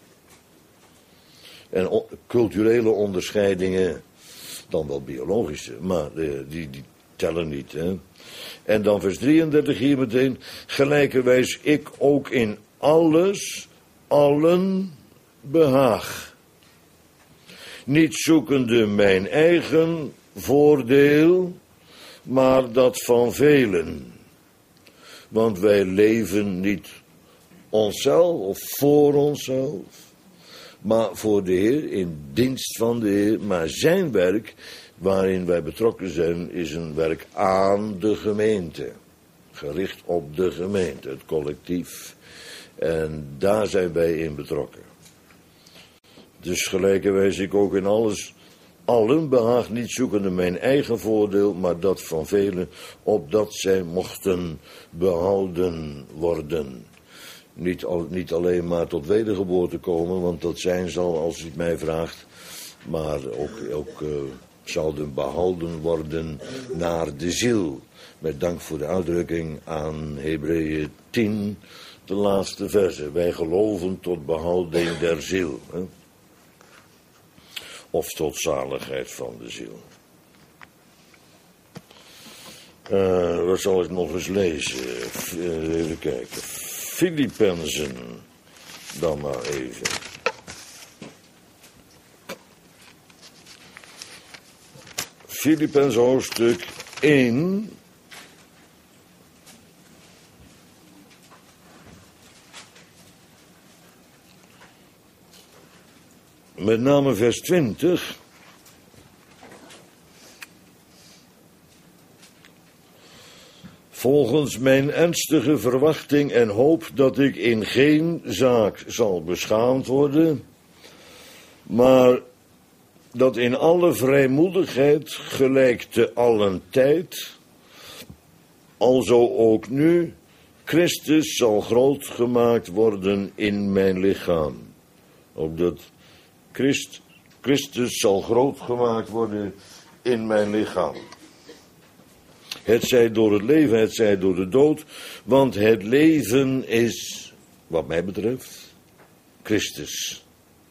En culturele onderscheidingen, dan wel biologische, maar die tellen niet. Hè? En dan vers 33 hier meteen, gelijkerwijs ik ook in alles, allen behaag. Niet zoekende mijn eigen voordeel, maar dat van velen. Want wij leven niet onszelf of voor onszelf, maar voor de Heer, in dienst van de Heer. Maar zijn werk, waarin wij betrokken zijn, is een werk aan de gemeente. Gericht op de gemeente, het collectief. En daar zijn wij in betrokken. Dus gelijkerwijs ik ook in alles, allen behaag niet zoekende mijn eigen voordeel, maar dat van velen, opdat zij mochten behouden worden. Niet alleen maar tot wedergeboorte komen, want dat zijn zal als u het mij vraagt, maar ook zouden behouden worden naar de ziel. Met dank voor de uitdrukking aan Hebreeën 10, de laatste verse. Wij geloven tot behouding der ziel. Hè? Of tot zaligheid van de ziel. Wat zal ik nog eens lezen? Even kijken. Filippenzen. Dan maar even. Filippenzen hoofdstuk 1. Met name vers 20. Volgens mijn ernstige verwachting en hoop dat ik in geen zaak zal beschaamd worden, maar dat in alle vrijmoedigheid gelijk te allen tijd, alzo ook nu, Christus zal groot gemaakt worden in mijn lichaam. Opdat Christus zal groot gemaakt worden in mijn lichaam. Het zij door het leven, het zij door de dood, want het leven is, wat mij betreft, Christus.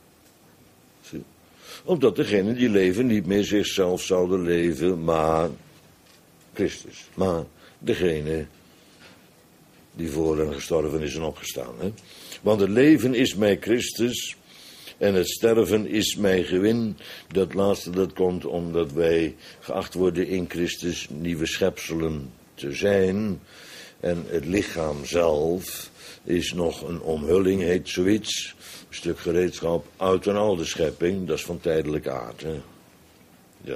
Omdat degenen die leven niet meer zichzelf zouden leven, maar Christus. Maar degene die voor hen gestorven is en opgestaan. Hè? Want het leven is mij Christus en het sterven is mij gewin. Dat laatste dat komt omdat wij geacht worden in Christus nieuwe schepselen te zijn. En het lichaam zelf is nog een omhulling, heet zoiets. Een stuk gereedschap uit een oude schepping, dat is van tijdelijke aard. Hè? Ja.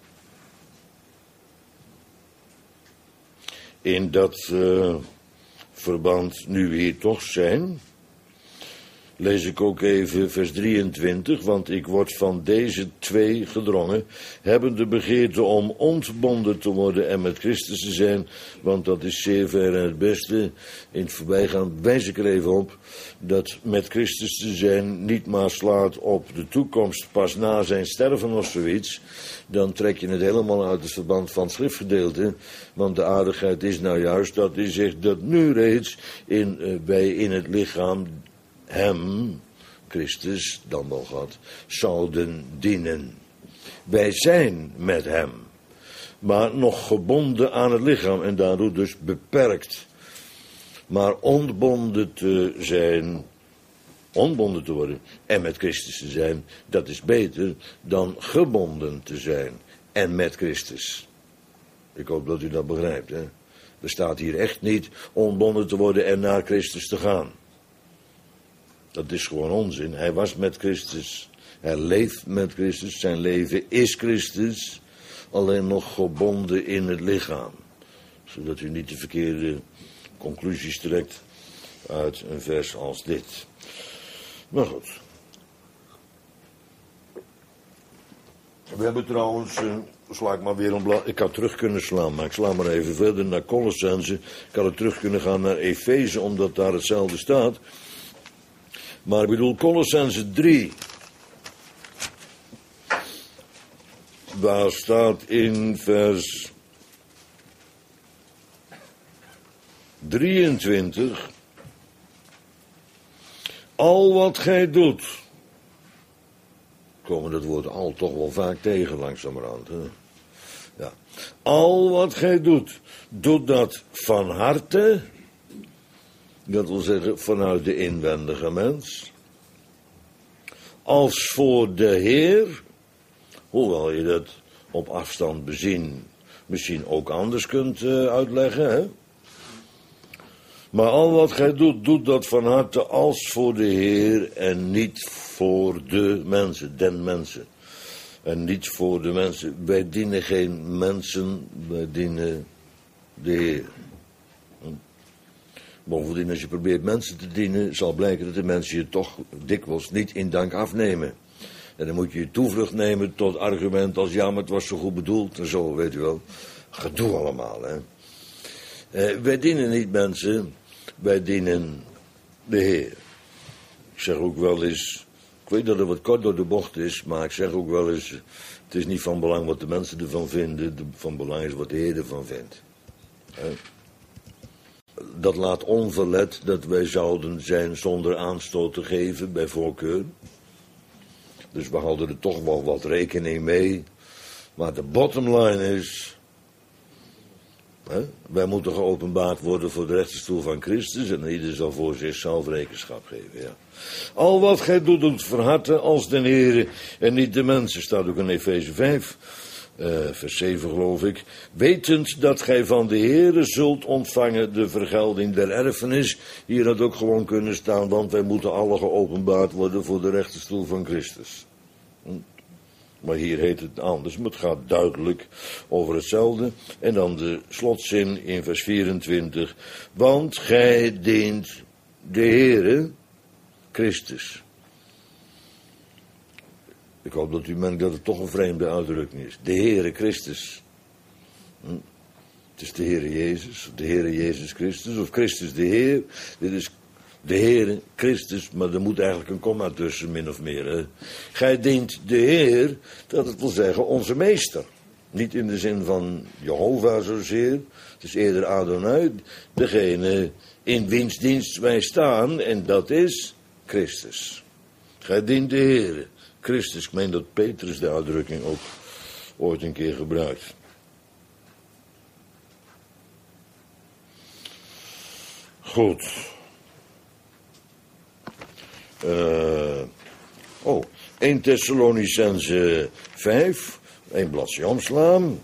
In dat verband, nu we hier toch zijn, lees ik ook even vers 23, want ik word van deze twee gedrongen, hebben de begeerte om ontbonden te worden en met Christus te zijn, want dat is zeer ver en het beste. In het voorbijgaan wijs ik er even op, dat met Christus te zijn niet maar slaat op de toekomst pas na zijn sterven of zoiets, dan trek je het helemaal uit het verband van het schriftgedeelte, want de aardigheid is nou juist dat hij zegt dat nu reeds wij in het lichaam hem, Christus, dan wel God, zouden dienen. Wij zijn met hem, maar nog gebonden aan het lichaam en daardoor dus beperkt. Maar ontbonden te zijn, ontbonden te worden en met Christus te zijn, dat is beter dan gebonden te zijn en met Christus. Ik hoop dat u dat begrijpt, hè. Er staat hier echt niet ontbonden te worden en naar Christus te gaan. Dat is gewoon onzin. Hij was met Christus. Hij leeft met Christus. Zijn leven is Christus. Alleen nog gebonden in het lichaam. Zodat u niet de verkeerde conclusies trekt uit een vers als dit. Maar goed. We hebben trouwens, sla ik maar weer een ik had terug kunnen slaan, maar ik sla maar even verder naar Colossense. Ik had het terug kunnen gaan naar Efeze, omdat daar hetzelfde staat. Maar ik bedoel Colossense 3. Daar staat in vers 23. Al wat gij doet. Komen dat woord al toch wel vaak tegen langzamerhand. Hè? Ja. Al wat gij doet, doet dat van harte. Dat wil zeggen vanuit de inwendige mens. Als voor de Heer, hoewel je dat op afstand bezien misschien ook anders kunt uitleggen. Hè? Maar al wat gij doet, doet dat van harte als voor de Heer en niet voor de mensen, den mensen. En niet voor de mensen. Wij dienen geen mensen, wij dienen de Heer. Bovendien, als je probeert mensen te dienen, zal blijken dat de mensen je toch dikwijls niet in dank afnemen. En dan moet je toevlucht nemen tot argument als ja, maar het was zo goed bedoeld en zo, weet u wel. Gedoe allemaal, hè. Wij dienen niet mensen, wij dienen de Heer. Ik zeg ook wel eens, ik weet dat het wat kort door de bocht is, maar ik zeg ook wel eens, het is niet van belang wat de mensen ervan vinden, van belang is wat de Heer ervan vindt. Dat laat onverlet dat wij zouden zijn zonder aanstoot te geven, bij voorkeur. Dus we houden er toch wel wat rekening mee. Maar de bottom line is, wij moeten geopenbaard worden voor de rechterstoel van Christus en ieder zal voor zichzelf rekenschap geven. Ja. Al wat gij doet, doet van harte als den Heere en niet de mensen, staat ook in Efeze 5. Vers 7 geloof ik. Wetend dat gij van de Heere zult ontvangen de vergelding der erfenis. Hier had ook gewoon kunnen staan, want wij moeten alle geopenbaard worden voor de rechterstoel van Christus. Maar hier heet het anders, maar het gaat duidelijk over hetzelfde. En dan de slotzin in vers 24. Want gij dient de Heere Christus. Ik hoop dat u merkt dat het toch een vreemde uitdrukking is. De Heere Christus. Het is de Heere Jezus, de Heere Jezus Christus, of Christus de Heer. Dit is de Heere Christus, maar er moet eigenlijk een komma tussen, min of meer. Hè? Gij dient de Heer, dat wil zeggen onze meester. Niet in de zin van Jehovah zozeer, het is eerder Adonai, degene in wiens dienst wij staan, en dat is Christus. Gij dient de Heer, Christus. Ik meen dat Petrus de uitdrukking ook ooit een keer gebruikt. Goed. 1 Thessalonicenzen 5, 1 bladzijde omslaan.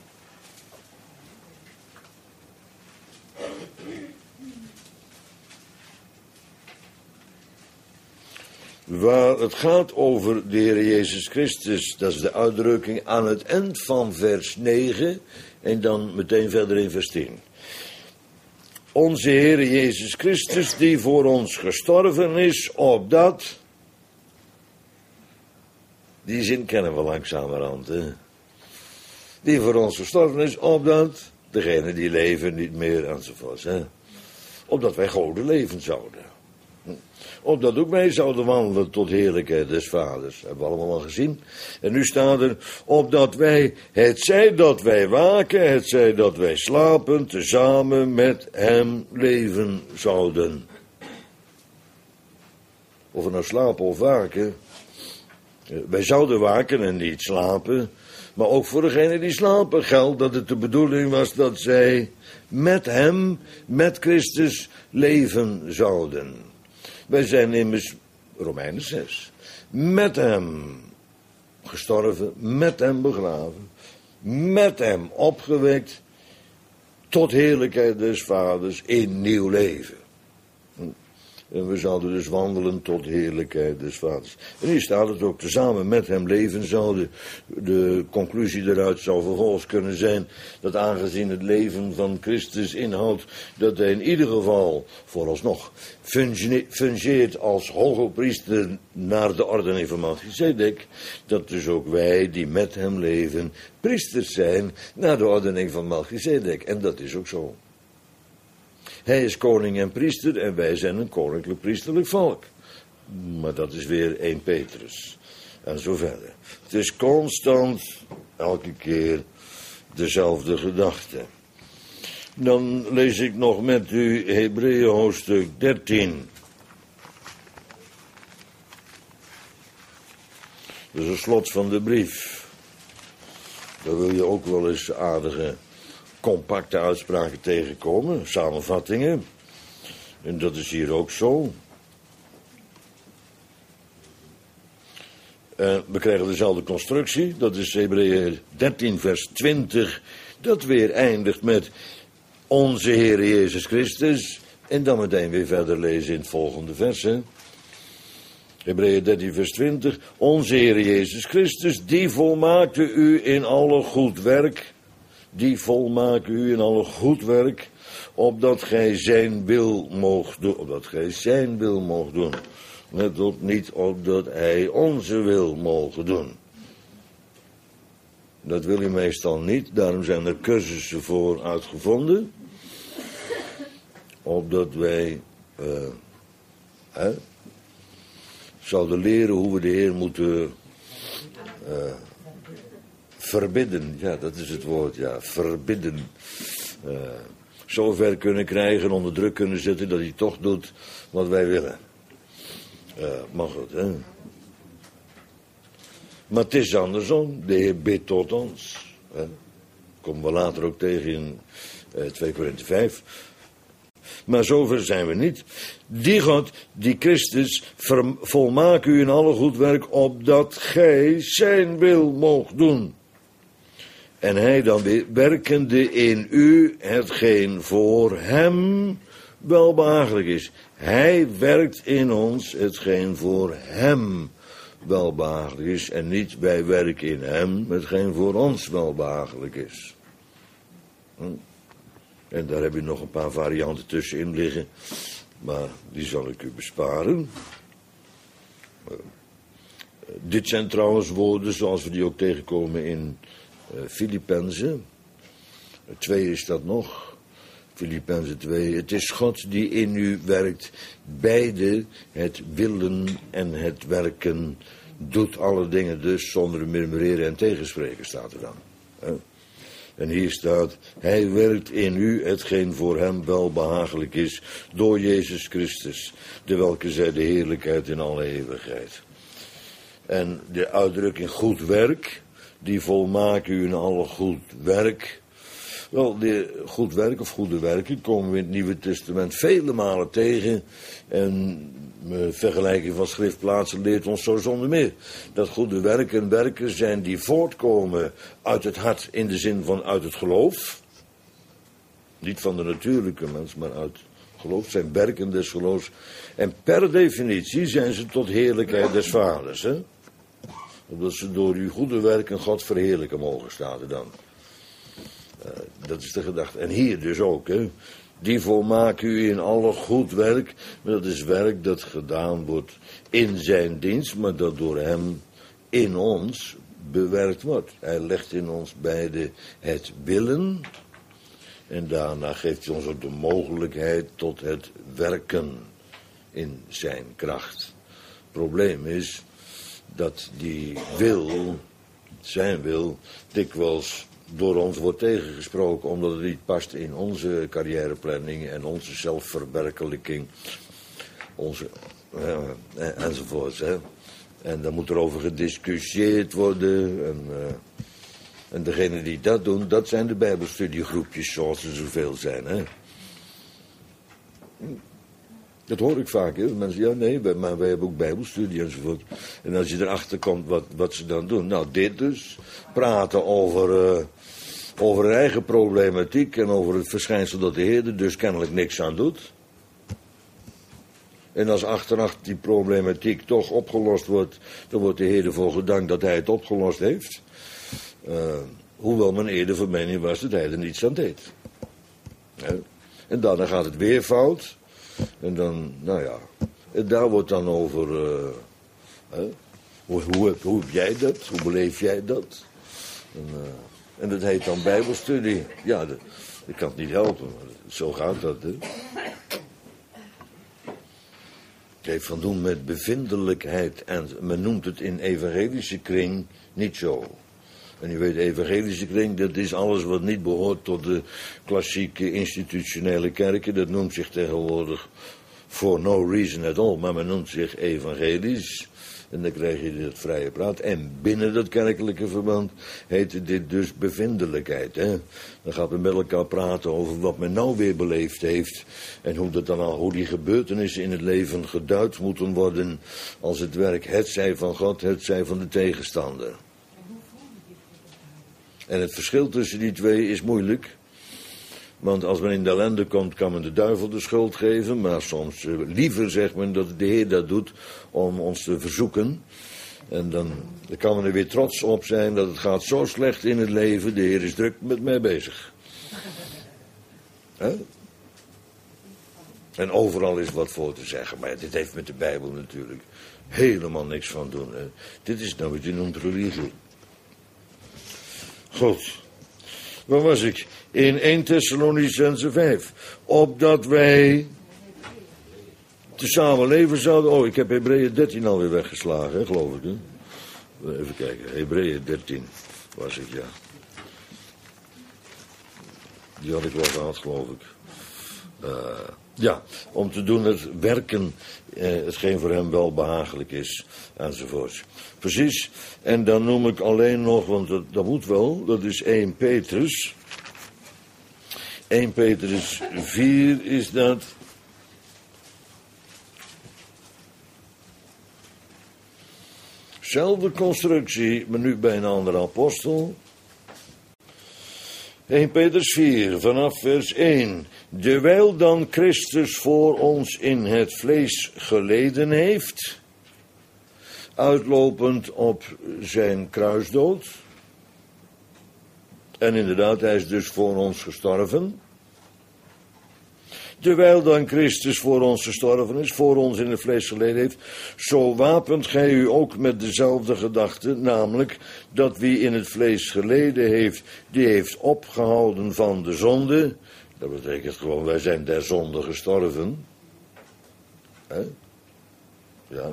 Waar het gaat over de Heer Jezus Christus, dat is de uitdrukking aan het eind van vers 9 en dan meteen verder in vers 10. Onze Heer Jezus Christus, die voor ons gestorven is, opdat... Die zin kennen we langzamerhand, hè. Die voor ons gestorven is, opdat... Degene die leven niet meer, enzovoort, hè. Opdat wij goden leven zouden. Opdat ook wij zouden wandelen tot heerlijkheid des Vaders. Dat hebben we allemaal al gezien. En nu staat er, opdat wij, het zij dat wij waken, het zij dat wij slapen, tezamen met hem leven zouden. Of we nou slapen of waken. Wij zouden waken en niet slapen. Maar ook voor degenen die slapen geldt dat het de bedoeling was dat zij met hem, met Christus, leven zouden. Wij zijn immers, Romeinen 6, met hem gestorven, met hem begraven, met hem opgewekt, tot heerlijkheid des Vaders in nieuw leven. En we zouden dus wandelen tot heerlijkheid des Vaders. En hier staat het ook, tezamen met hem leven zouden. De conclusie eruit zou vervolgens kunnen zijn dat aangezien het leven van Christus inhoudt dat hij in ieder geval vooralsnog fungeert als hoge priester naar de ordening van Melchizedek, dat dus ook wij die met hem leven priesters zijn naar de ordening van Melchizedek. En dat is ook zo. Hij is koning en priester en wij zijn een koninklijk priesterlijk volk. Maar dat is weer 1 Petrus. En zo verder. Het is constant, elke keer, dezelfde gedachte. Dan lees ik nog met u Hebreeën hoofdstuk 13. Dat is het slot van de brief. Daar wil je ook wel eens aardige, compacte uitspraken tegenkomen, samenvattingen. En dat is hier ook zo. We krijgen dezelfde constructie, dat is Hebreeën 13 vers 20, dat weer eindigt met onze Heer Jezus Christus. En dan meteen weer verder lezen in het volgende vers. Hebreeën 13 vers 20, onze Heer Jezus Christus, die volmaakte u in alle goed werk. Die volmaken u in alle goed werk, opdat gij zijn wil moogt doen. Opdat gij zijn wil moogt doen. Let op, niet opdat hij onze wil mogen doen. Dat wil hij meestal niet, daarom zijn er cursussen voor uitgevonden. Opdat wij zouden leren hoe we de Heer moeten verbidden, ja, dat is het woord, ja, verbidden. Zover kunnen krijgen, onder druk kunnen zetten, dat hij toch doet wat wij willen. Maar goed, hè. Maar het is andersom, de Heer bidt tot ons. Hè. Komen we later ook tegen in 2 Korinthe 5. Maar zover zijn we niet. Die God, die Christus, volmaakt u in alle goed werk, opdat gij zijn wil moogt doen. En hij dan weer werkende in u hetgeen voor hem welbehagelijk is. Hij werkt in ons hetgeen voor hem welbehagelijk is. En niet wij werken in hem hetgeen voor ons welbehagelijk is. En daar heb je nog een paar varianten tussenin liggen. Maar die zal ik u besparen. Dit zijn trouwens woorden zoals we die ook tegenkomen in Filippenzen. 2 is dat nog. Filippenzen 2. Het is God die in u werkt. Beide, het willen en het werken, doet alle dingen dus zonder murmureren en tegenspreken, staat er dan. En hier staat, hij werkt in u hetgeen voor hem wel behagelijk is, door Jezus Christus, de welke zij de heerlijkheid in alle eeuwigheid. En de uitdrukking goed werk, die volmaken u in alle goed werk. Wel, de goed werk of goede werken komen we in het Nieuwe Testament vele malen tegen. En vergelijking van schriftplaatsen leert ons zo zonder meer. Dat goede werken zijn die voortkomen uit het hart in de zin van uit het geloof. Niet van de natuurlijke mens, maar uit geloof. Zijn werken des geloofs. En per definitie zijn ze tot heerlijkheid des vaders. Hè? Omdat ze door uw goede werken God verheerlijken mogen, staat er dan. Dat is de gedachte. En hier dus ook, hè. Die volmaken u in alle goed werk. Maar dat is werk dat gedaan wordt in zijn dienst, maar dat door hem in ons bewerkt wordt. Hij legt in ons beiden het willen. En daarna geeft hij ons ook de mogelijkheid tot het werken in zijn kracht. Het probleem is dat die wil, zijn wil, dikwijls door ons wordt tegengesproken, omdat het niet past in onze carrièreplanning en onze zelfverwerkelijking, enzovoorts. Hè. En dan moet er over gediscussieerd worden. En degenen die dat doen, dat zijn de bijbelstudiegroepjes, zoals er zoveel zijn. Hè. Dat hoor ik vaak, hè. Mensen, ja nee, maar wij hebben ook bijbelstudie enzovoort. En als je erachter komt wat ze dan doen, nou dit dus, praten over hun eigen problematiek en over het verschijnsel dat de Heer er dus kennelijk niks aan doet. En als achteraf die problematiek toch opgelost wordt, dan wordt de Heer ervoor gedankt dat hij het opgelost heeft. Hoewel men eerder van mening was dat hij er niets aan deed. En dan gaat het weer fout. En dan, nou ja, en daar wordt dan over, hoe heb jij dat? Hoe beleef jij dat? En dat heet dan bijbelstudie. Ja, dat kan het niet helpen, maar zo gaat dat, hè. Het heeft van doen met bevindelijkheid en men noemt het in evangelische kring niet zo. En u weet, evangelische kring, dat is alles wat niet behoort tot de klassieke institutionele kerken. Dat noemt zich tegenwoordig for no reason at all, maar men noemt zich evangelisch. En dan krijg je het vrije praat. En binnen dat kerkelijke verband heette dit dus bevindelijkheid. Hè? Dan gaat men met elkaar praten over wat men nou weer beleefd heeft. En hoe die gebeurtenissen in het leven geduid moeten worden als het werk hetzij van God, hetzij van de tegenstander. En het verschil tussen die twee is moeilijk. Want als men in de ellende komt, kan men de duivel de schuld geven. Maar soms liever zegt men dat de Heer dat doet om ons te verzoeken. En dan kan men er weer trots op zijn dat het gaat zo slecht in het leven. De Heer is druk met mij bezig. En overal is wat voor te zeggen. Maar dit heeft met de Bijbel natuurlijk helemaal niks van doen. Hè. Dit is nou wat je noemt religie. Goed. Waar was ik? In 1 Thessalonicenzen 5. Opdat wij tezamen leven zouden. Oh, ik heb Hebreeën 13 alweer weggeslagen, hè, geloof ik. Hè? Even kijken. Hebreeën 13 was ik, ja. Die had ik wel gehad, geloof ik. Ja, om te doen het werken, hetgeen voor hem wel behagelijk is, enzovoort. Precies, en dan noem ik alleen nog, want dat moet wel, dat is 1 Petrus. 1 Petrus 4 is dat. Zelfde constructie, maar nu bij een andere apostel. 1 Petrus 4, vanaf vers 1. Dewijl dan Christus voor ons in het vlees geleden heeft, uitlopend op zijn kruisdood. En inderdaad, hij is dus voor ons gestorven. terwijl dan Christus voor ons gestorven is, voor ons in het vlees geleden heeft, zo wapent gij u ook met dezelfde gedachte, namelijk dat wie in het vlees geleden heeft, die heeft opgehouden van de zonde. Dat betekent gewoon, wij zijn der zonde gestorven. Hè? Ja.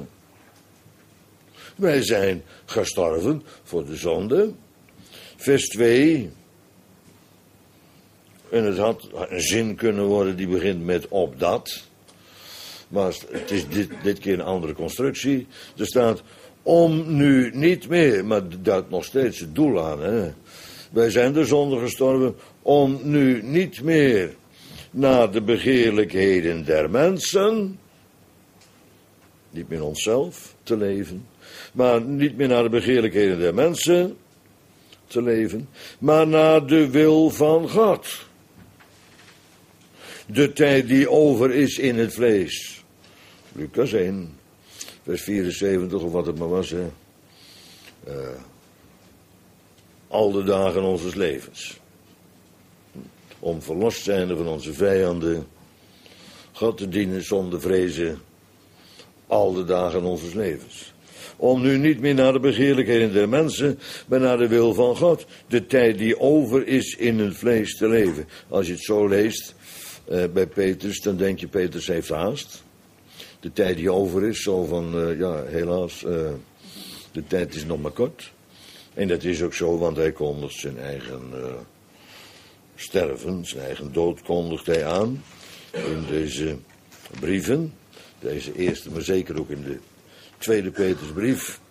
Wij zijn gestorven voor de zonde. Vers 2. En het had een zin kunnen worden die begint met opdat. Maar het is dit keer een andere constructie. Er staat om nu niet meer. Maar dat duidt nog steeds het doel aan. Hè? Wij zijn de zonde gestorven om nu niet meer naar de begeerlijkheden der mensen. Niet meer onszelf te leven. Maar niet meer naar de begeerlijkheden der mensen te leven. Maar naar de wil van God. De tijd die over is in het vlees. Lucas 1, vers 74 of wat het maar was. Hè. Al de dagen onze levens. Om verlost zijnde van onze vijanden. God te dienen zonder vrezen. Al de dagen onze levens. Om nu niet meer naar de begeerlijkheden der mensen, maar naar de wil van God. De tijd die over is in het vlees te leven. Als je het zo leest bij Petrus, dan denk je Petrus heeft haast. De tijd die over is, zo van, ja helaas, de tijd is nog maar kort. En dat is ook zo, want hij kondigt zijn eigen sterven, zijn eigen dood kondigt hij aan. In deze brieven, deze eerste, maar zeker ook in de tweede Petrusbrief.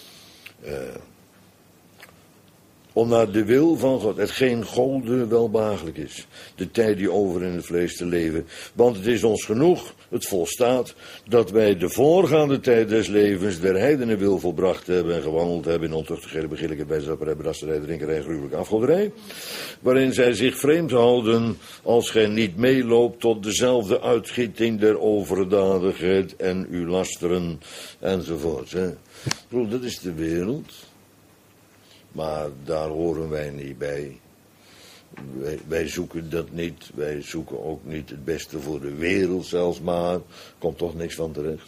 Om naar de wil van God, hetgeen Gode welbehagelijk is, de tijd die over in het vlees te leven. Want het is ons genoeg, het volstaat, dat wij de voorgaande tijd des levens der heidenen wil volbracht hebben en gewandeld hebben in ontuchtigheden, begeerlijkheid, wijsdapperij, berasterij, drinkerij, gruwelijke afgoderij, waarin zij zich vreemd houden als gij niet meeloopt tot dezelfde uitgieting der overdadigheid en uw lasteren enzovoort. Dat is de wereld. Maar daar horen wij niet bij. Wij zoeken dat niet. Wij zoeken ook niet het beste voor de wereld zelfs maar. Komt toch niks van terecht.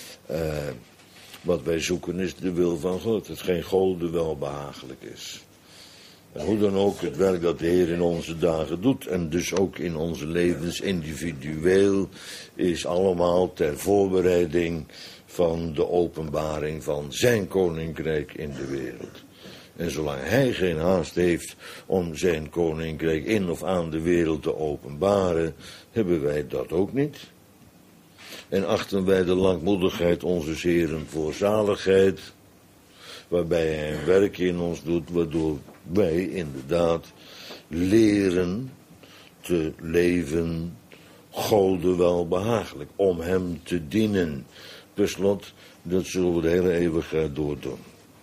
Wat wij zoeken is de wil van God. Hetgeen Gode welbehagelijk is. En hoe dan ook het werk dat de Heer in onze dagen doet. En dus ook in onze levens individueel. Is allemaal ter voorbereiding van de openbaring van zijn koninkrijk in de wereld. En zolang hij geen haast heeft om zijn koninkrijk in of aan de wereld te openbaren, hebben wij dat ook niet. En achten wij de langmoedigheid onze Heren voor zaligheid, waarbij hij een werk in ons doet, waardoor wij inderdaad leren te leven, Gode welbehagelijk, om hem te dienen. Per slot, dat zullen we de hele eeuwigheid doordoen.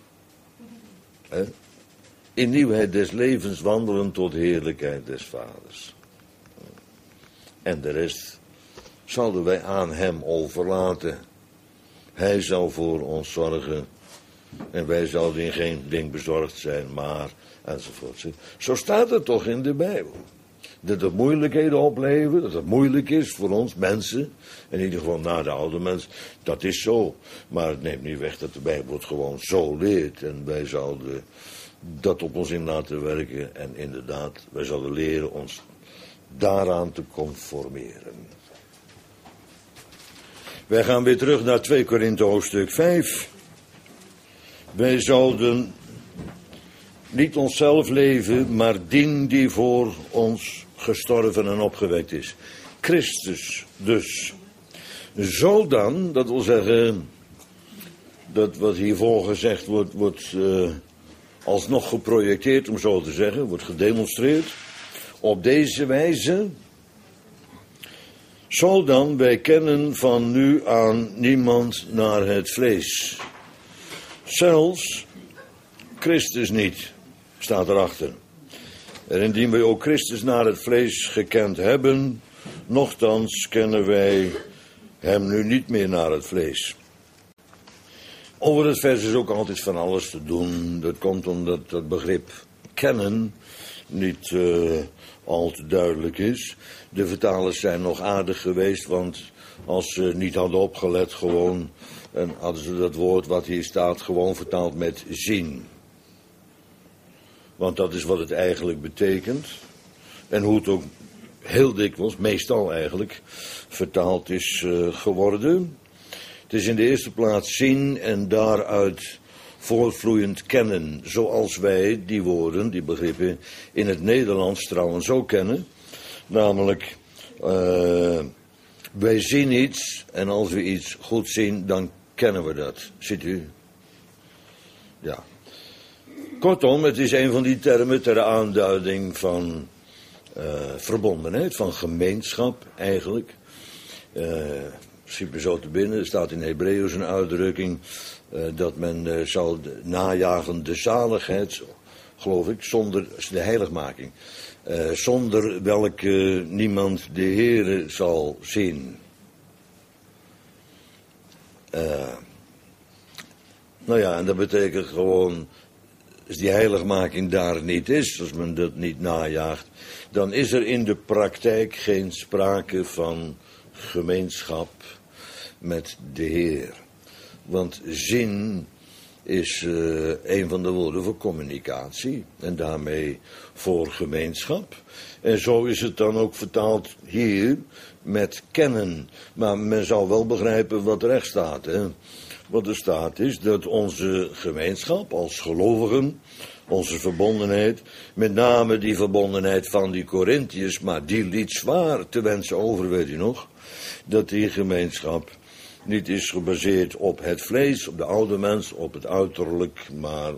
In nieuwheid des levens wandelen tot heerlijkheid des Vaders. En de rest zouden wij aan hem overlaten. Hij zal voor ons zorgen. En wij zouden in geen ding bezorgd zijn, maar enzovoort. Zo staat het toch in de Bijbel. Dat er moeilijkheden opleveren, dat het moeilijk is voor ons mensen. In ieder geval naar de oude mens, dat is zo. Maar het neemt niet weg dat de Bijbel het gewoon zo leert. En wij zouden dat op ons in laten werken. En inderdaad, wij zouden leren ons daaraan te conformeren. Wij gaan weer terug naar 2 Korinthe hoofdstuk 5. Wij zouden niet onszelf leven, maar dien die voor ons gestorven en opgewekt is. Christus dus. Zo dan, dat wil zeggen, dat wat hiervoor gezegd wordt alsnog geprojecteerd, om zo te zeggen, wordt gedemonstreerd. Op deze wijze, zo dan, wij kennen van nu aan niemand naar het vlees. Zelfs Christus niet, staat erachter. En indien wij ook Christus naar het vlees gekend hebben, nochtans kennen wij hem nu niet meer naar het vlees. Over het vers is ook altijd van alles te doen. Dat komt omdat dat begrip kennen niet al te duidelijk is. De vertalers zijn nog aardig geweest, want als ze niet hadden opgelet gewoon, en hadden ze dat woord wat hier staat gewoon vertaald met zien. Want dat is wat het eigenlijk betekent. En hoe het ook heel dikwijls, meestal eigenlijk, vertaald is geworden. Het is in de eerste plaats zien en daaruit voortvloeiend kennen. Zoals wij die woorden, die begrippen, in het Nederlands trouwens ook kennen. Namelijk, wij zien iets en als we iets goed zien, dan kennen we dat. Ziet u? Ja. Kortom, het is een van die termen ter aanduiding van verbondenheid, van gemeenschap eigenlijk. Schiet me zo te binnen, er staat in Hebreeën een uitdrukking dat men zal najagen de zaligheid, geloof ik, zonder de heiligmaking. Zonder welke niemand de Heere zal zien. Nou ja, en dat betekent gewoon, als die heiligmaking daar niet is, als men dat niet najaagt, dan is er in de praktijk geen sprake van gemeenschap met de Heer. Want zin is een van de woorden voor communicatie en daarmee voor gemeenschap. En zo is het dan ook vertaald hier met kennen. Maar men zal wel begrijpen wat er echt staat. Hè? Wat er staat is dat onze gemeenschap als gelovigen, onze verbondenheid, met name die verbondenheid van die Korintiërs, maar die liet zwaar te wensen over, weet u nog, dat die gemeenschap niet is gebaseerd op het vlees, op de oude mens, op het uiterlijk, maar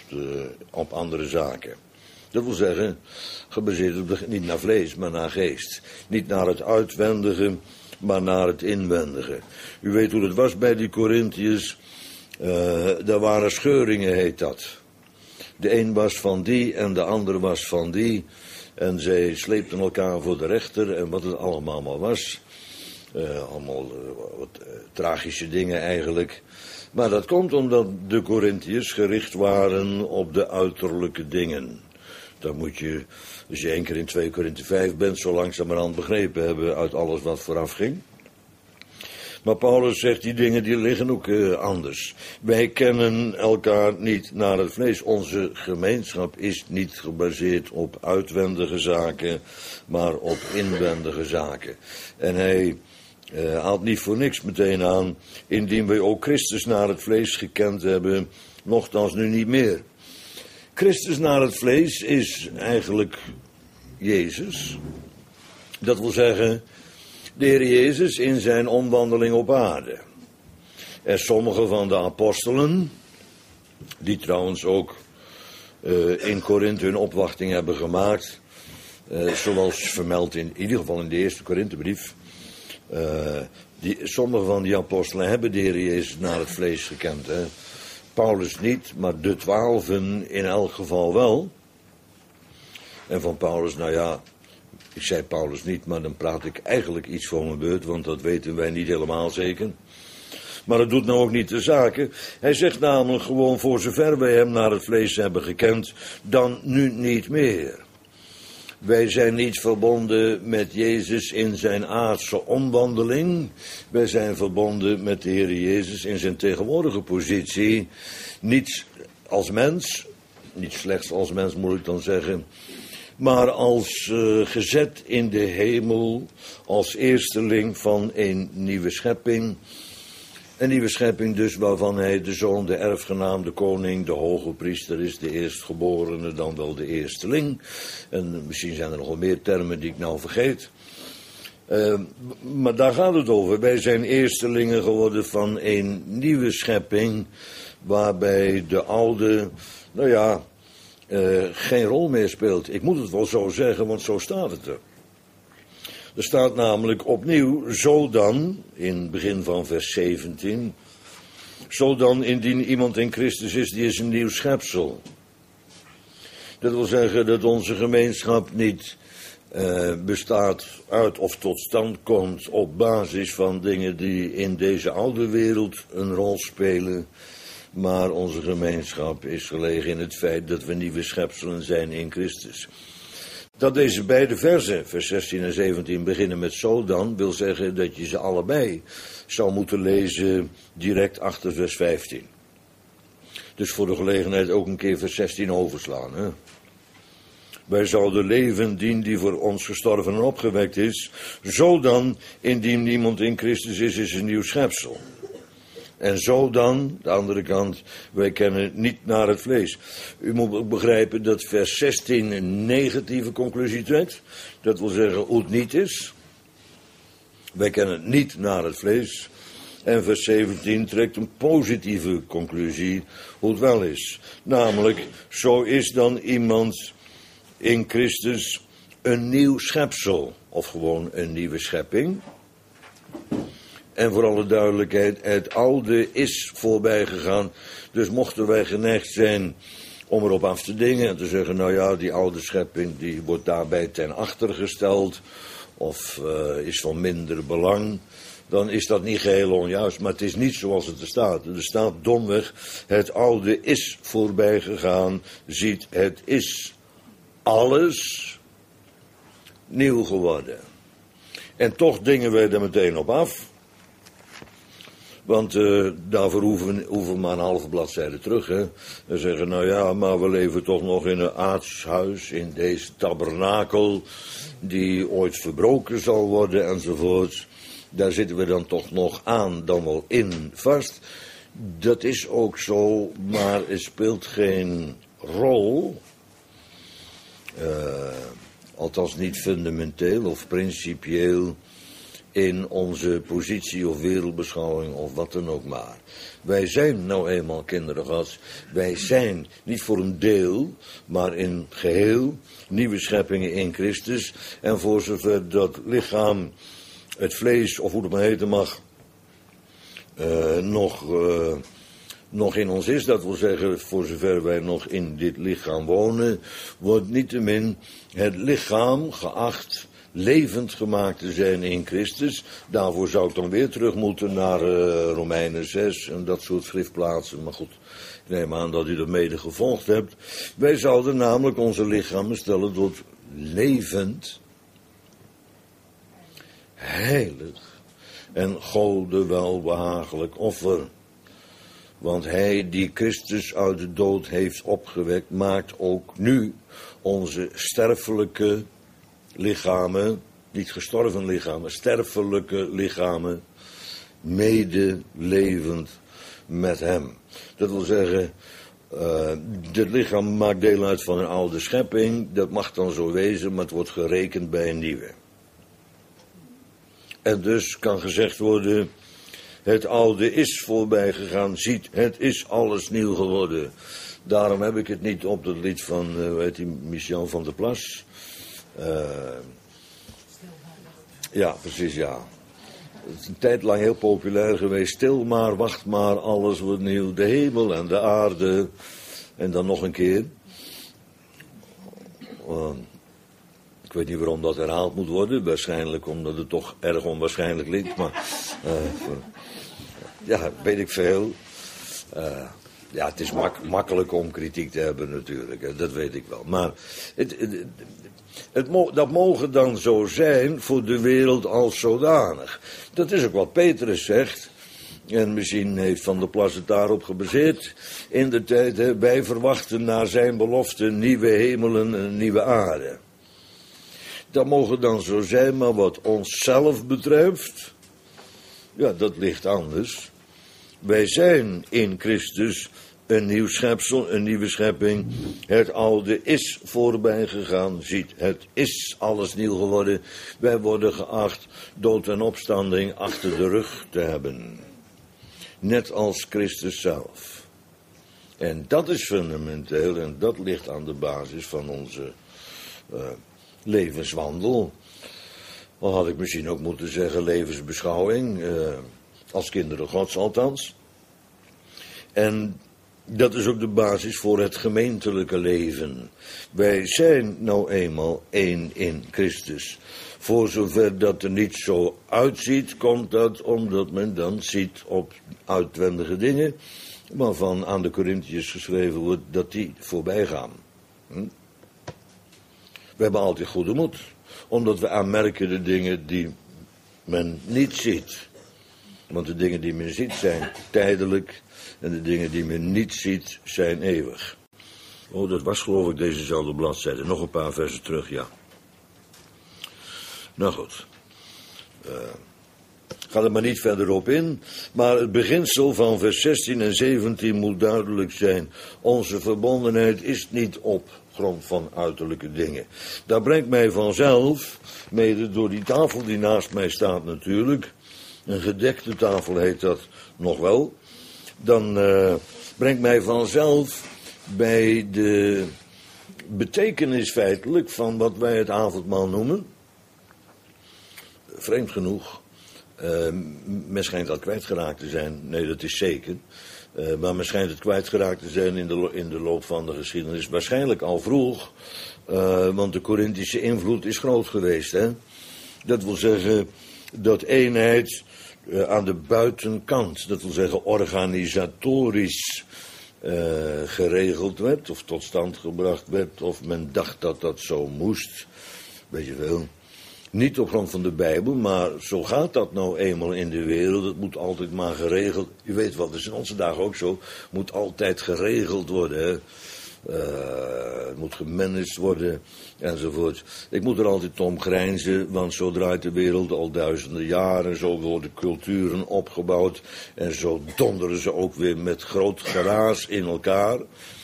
op andere zaken. Dat wil zeggen, gebaseerd op niet naar vlees, maar naar geest. Niet naar het uitwendige, maar naar het inwendige. U weet hoe het was bij die Korintiërs. Daar waren scheuringen, heet dat. De een was van die en de ander was van die. En zij sleepten elkaar voor de rechter en wat het allemaal maar was. Allemaal wat tragische dingen eigenlijk. Maar dat komt omdat de Korintiërs gericht waren op de uiterlijke dingen. Dat moet je, als je 1 keer in 2 Korinthe 5 bent, zo langzamerhand begrepen hebben uit alles wat vooraf ging. Maar Paulus zegt, die dingen die liggen ook anders. Wij kennen elkaar niet naar het vlees. Onze gemeenschap is niet gebaseerd op uitwendige zaken, maar op inwendige zaken. En hij haalt niet voor niks meteen aan, indien wij ook Christus naar het vlees gekend hebben, nochtans nu niet meer. Christus naar het vlees is eigenlijk Jezus. Dat wil zeggen, de Heer Jezus in zijn omwandeling op aarde. En sommige van de apostelen, die trouwens ook in Korinthe hun opwachting hebben gemaakt, zoals vermeld in ieder geval in de eerste Korinthebrief, sommige van die apostelen hebben de Heer Jezus naar het vlees gekend. Hè? Paulus niet, maar de 12 in elk geval wel. En van Paulus, nou ja, ik zei Paulus niet, maar dan praat ik eigenlijk iets voor mijn beurt, want dat weten wij niet helemaal zeker. Maar dat doet nou ook niet de zaken. Hij zegt namelijk gewoon, voor zover wij hem naar het vlees hebben gekend, dan nu niet meer. Wij zijn niet verbonden met Jezus in zijn aardse omwandeling. Wij zijn verbonden met de Heer Jezus in zijn tegenwoordige positie. Niet als mens, niet slechts als mens moet ik dan zeggen, maar als gezet in de hemel, als eersteling van een nieuwe schepping. Een nieuwe schepping dus waarvan hij de zoon, de erfgenaam, de koning, de hoge priester is, de eerstgeborene, dan wel de eersteling. En misschien zijn er nog wel meer termen die ik nou vergeet. Maar daar gaat het over. Wij zijn eerstelingen geworden van een nieuwe schepping, waarbij de oude, nou ja, geen rol meer speelt. Ik moet het wel zo zeggen, want zo staat het er. Er staat namelijk opnieuw, zo dan, in het begin van vers 17, zo dan indien iemand in Christus is, die is een nieuw schepsel. Dat wil zeggen dat onze gemeenschap niet bestaat uit of tot stand komt op basis van dingen die in deze oude wereld een rol spelen. Maar onze gemeenschap is gelegen in het feit dat we nieuwe schepselen zijn in Christus. Dat deze beide versen, vers 16 en 17, beginnen met zo dan, wil zeggen dat je ze allebei zou moeten lezen direct achter vers 15. Dus voor de gelegenheid ook een keer vers 16 overslaan. Hè? Wij zouden leven dien die voor ons gestorven en opgewekt is. Zo dan, indien niemand in Christus is een nieuw schepsel. En zo dan, de andere kant, wij kennen niet naar het vlees. U moet ook begrijpen dat vers 16 een negatieve conclusie trekt. Dat wil zeggen hoe het niet is. Wij kennen niet naar het vlees. En vers 17 trekt een positieve conclusie hoe het wel is. Namelijk, zo is dan iemand in Christus een nieuw schepsel. Of gewoon een nieuwe schepping. En voor alle duidelijkheid, het oude is voorbij gegaan. Dus mochten wij geneigd zijn om erop af te dingen en te zeggen, nou ja, die oude schepping die wordt daarbij ten achter gesteld. Of is van minder belang. Dan is dat niet geheel onjuist, maar het is niet zoals het er staat. Er staat domweg, het oude is voorbij gegaan. Ziet, het is alles nieuw geworden. En toch dingen wij er meteen op af. Want daarvoor hoeven we maar een halve bladzijde terug. Hè. We zeggen, nou ja, maar we leven toch nog in een aardshuis, in deze tabernakel, die ooit verbroken zal worden enzovoort. Daar zitten we dan toch nog aan, dan wel in vast. Dat is ook zo, maar het speelt geen rol. Althans niet fundamenteel of principieel in onze positie of wereldbeschouwing of wat dan ook maar. Wij zijn nou eenmaal kinderen Gods. Wij zijn niet voor een deel, maar in geheel nieuwe scheppingen in Christus. En voor zover dat lichaam, het vlees of hoe het maar heten mag, nog in ons is, dat wil zeggen, voor zover wij nog in dit lichaam wonen, wordt niettemin het lichaam geacht levend gemaakt te zijn in Christus. Daarvoor zou ik dan weer terug moeten naar Romeinen 6 en dat soort schriftplaatsen. Maar goed, ik neem aan dat u dat mede gevolgd hebt. Wij zouden namelijk onze lichamen stellen tot levend, heilig en Gode welbehagelijk offer. Want hij die Christus uit de dood heeft opgewekt, maakt ook nu onze sterfelijke lichamen, niet gestorven lichamen, sterfelijke lichamen, medelevend met hem. Dat wil zeggen, dit lichaam maakt deel uit van een oude schepping, dat mag dan zo wezen, maar het wordt gerekend bij een nieuwe. En dus kan gezegd worden, het oude is voorbij gegaan, ziet, het is alles nieuw geworden. Daarom heb ik het niet op dat lied van, hoe heet die, Michel van der Plas. Ja, precies, ja. Het is een tijd lang heel populair geweest. Stil maar, wacht maar, alles wordt nieuw. De hemel en de aarde. En dan nog een keer. Ik weet niet waarom dat herhaald moet worden. Waarschijnlijk omdat het toch erg onwaarschijnlijk ligt. Maar ja, weet ik veel. Ja, het is makkelijk om kritiek te hebben natuurlijk. Hè, dat weet ik wel. Maar dat mogen dan zo zijn voor de wereld als zodanig. Dat is ook wat Petrus zegt. En misschien heeft Van der Plas het daarop gebaseerd. In de tijd, hè, wij verwachten naar zijn belofte nieuwe hemelen en nieuwe aarde. Dat mogen dan zo zijn, maar wat onszelf betreft, ja, dat ligt anders. Wij zijn in Christus een nieuw schepsel, een nieuwe schepping. Het oude is voorbij gegaan, ziet, het is alles nieuw geworden. Wij worden geacht dood en opstanding achter de rug te hebben. Net als Christus zelf. En dat is fundamenteel en dat ligt aan de basis van onze levenswandel. Al had ik misschien ook moeten zeggen levensbeschouwing, als kinderen Gods althans. En dat is ook de basis voor het gemeentelijke leven. Wij zijn nou eenmaal één in Christus. Voor zover dat er niet zo uitziet, komt dat omdat men dan ziet op uitwendige dingen, waarvan aan de Korintiërs geschreven wordt dat die voorbij gaan. We hebben altijd goede moed. Omdat we aanmerken de dingen die men niet ziet. Want de dingen die men ziet zijn tijdelijk. En de dingen die men niet ziet zijn eeuwig. Oh, dat was geloof ik dezezelfde bladzijde. Nog een paar versen terug, ja. Nou goed. Ga er maar niet verder op in. Maar het beginsel van vers 16 en 17 moet duidelijk zijn. Onze verbondenheid is niet op grond van uiterlijke dingen. Dat brengt mij vanzelf, mede door die tafel die naast mij staat natuurlijk. Een gedekte tafel heet dat nog wel. Dan brengt mij vanzelf bij de betekenis feitelijk van wat wij het avondmaal noemen. Vreemd genoeg. Men schijnt dat kwijtgeraakt te zijn. Nee, dat is zeker. Maar men schijnt het kwijtgeraakt te zijn in de loop van de geschiedenis. Waarschijnlijk al vroeg. Want de Korinthische invloed is groot geweest. Hè? Dat wil zeggen dat eenheid aan de buitenkant. Dat wil zeggen organisatorisch geregeld werd. Of tot stand gebracht werd. Of men dacht dat dat zo moest. Weet je wel. Niet op grond van de Bijbel, maar zo gaat dat nou eenmaal in de wereld. Het moet altijd maar geregeld. U weet wat, dat is in onze dagen ook zo. Het moet altijd geregeld worden. Hè? Het moet gemanaged worden, enzovoort. Ik moet er altijd om grijnzen, want zo draait de wereld al duizenden jaren. Zo worden culturen opgebouwd. En zo donderen ze ook weer met groot geraas in elkaar.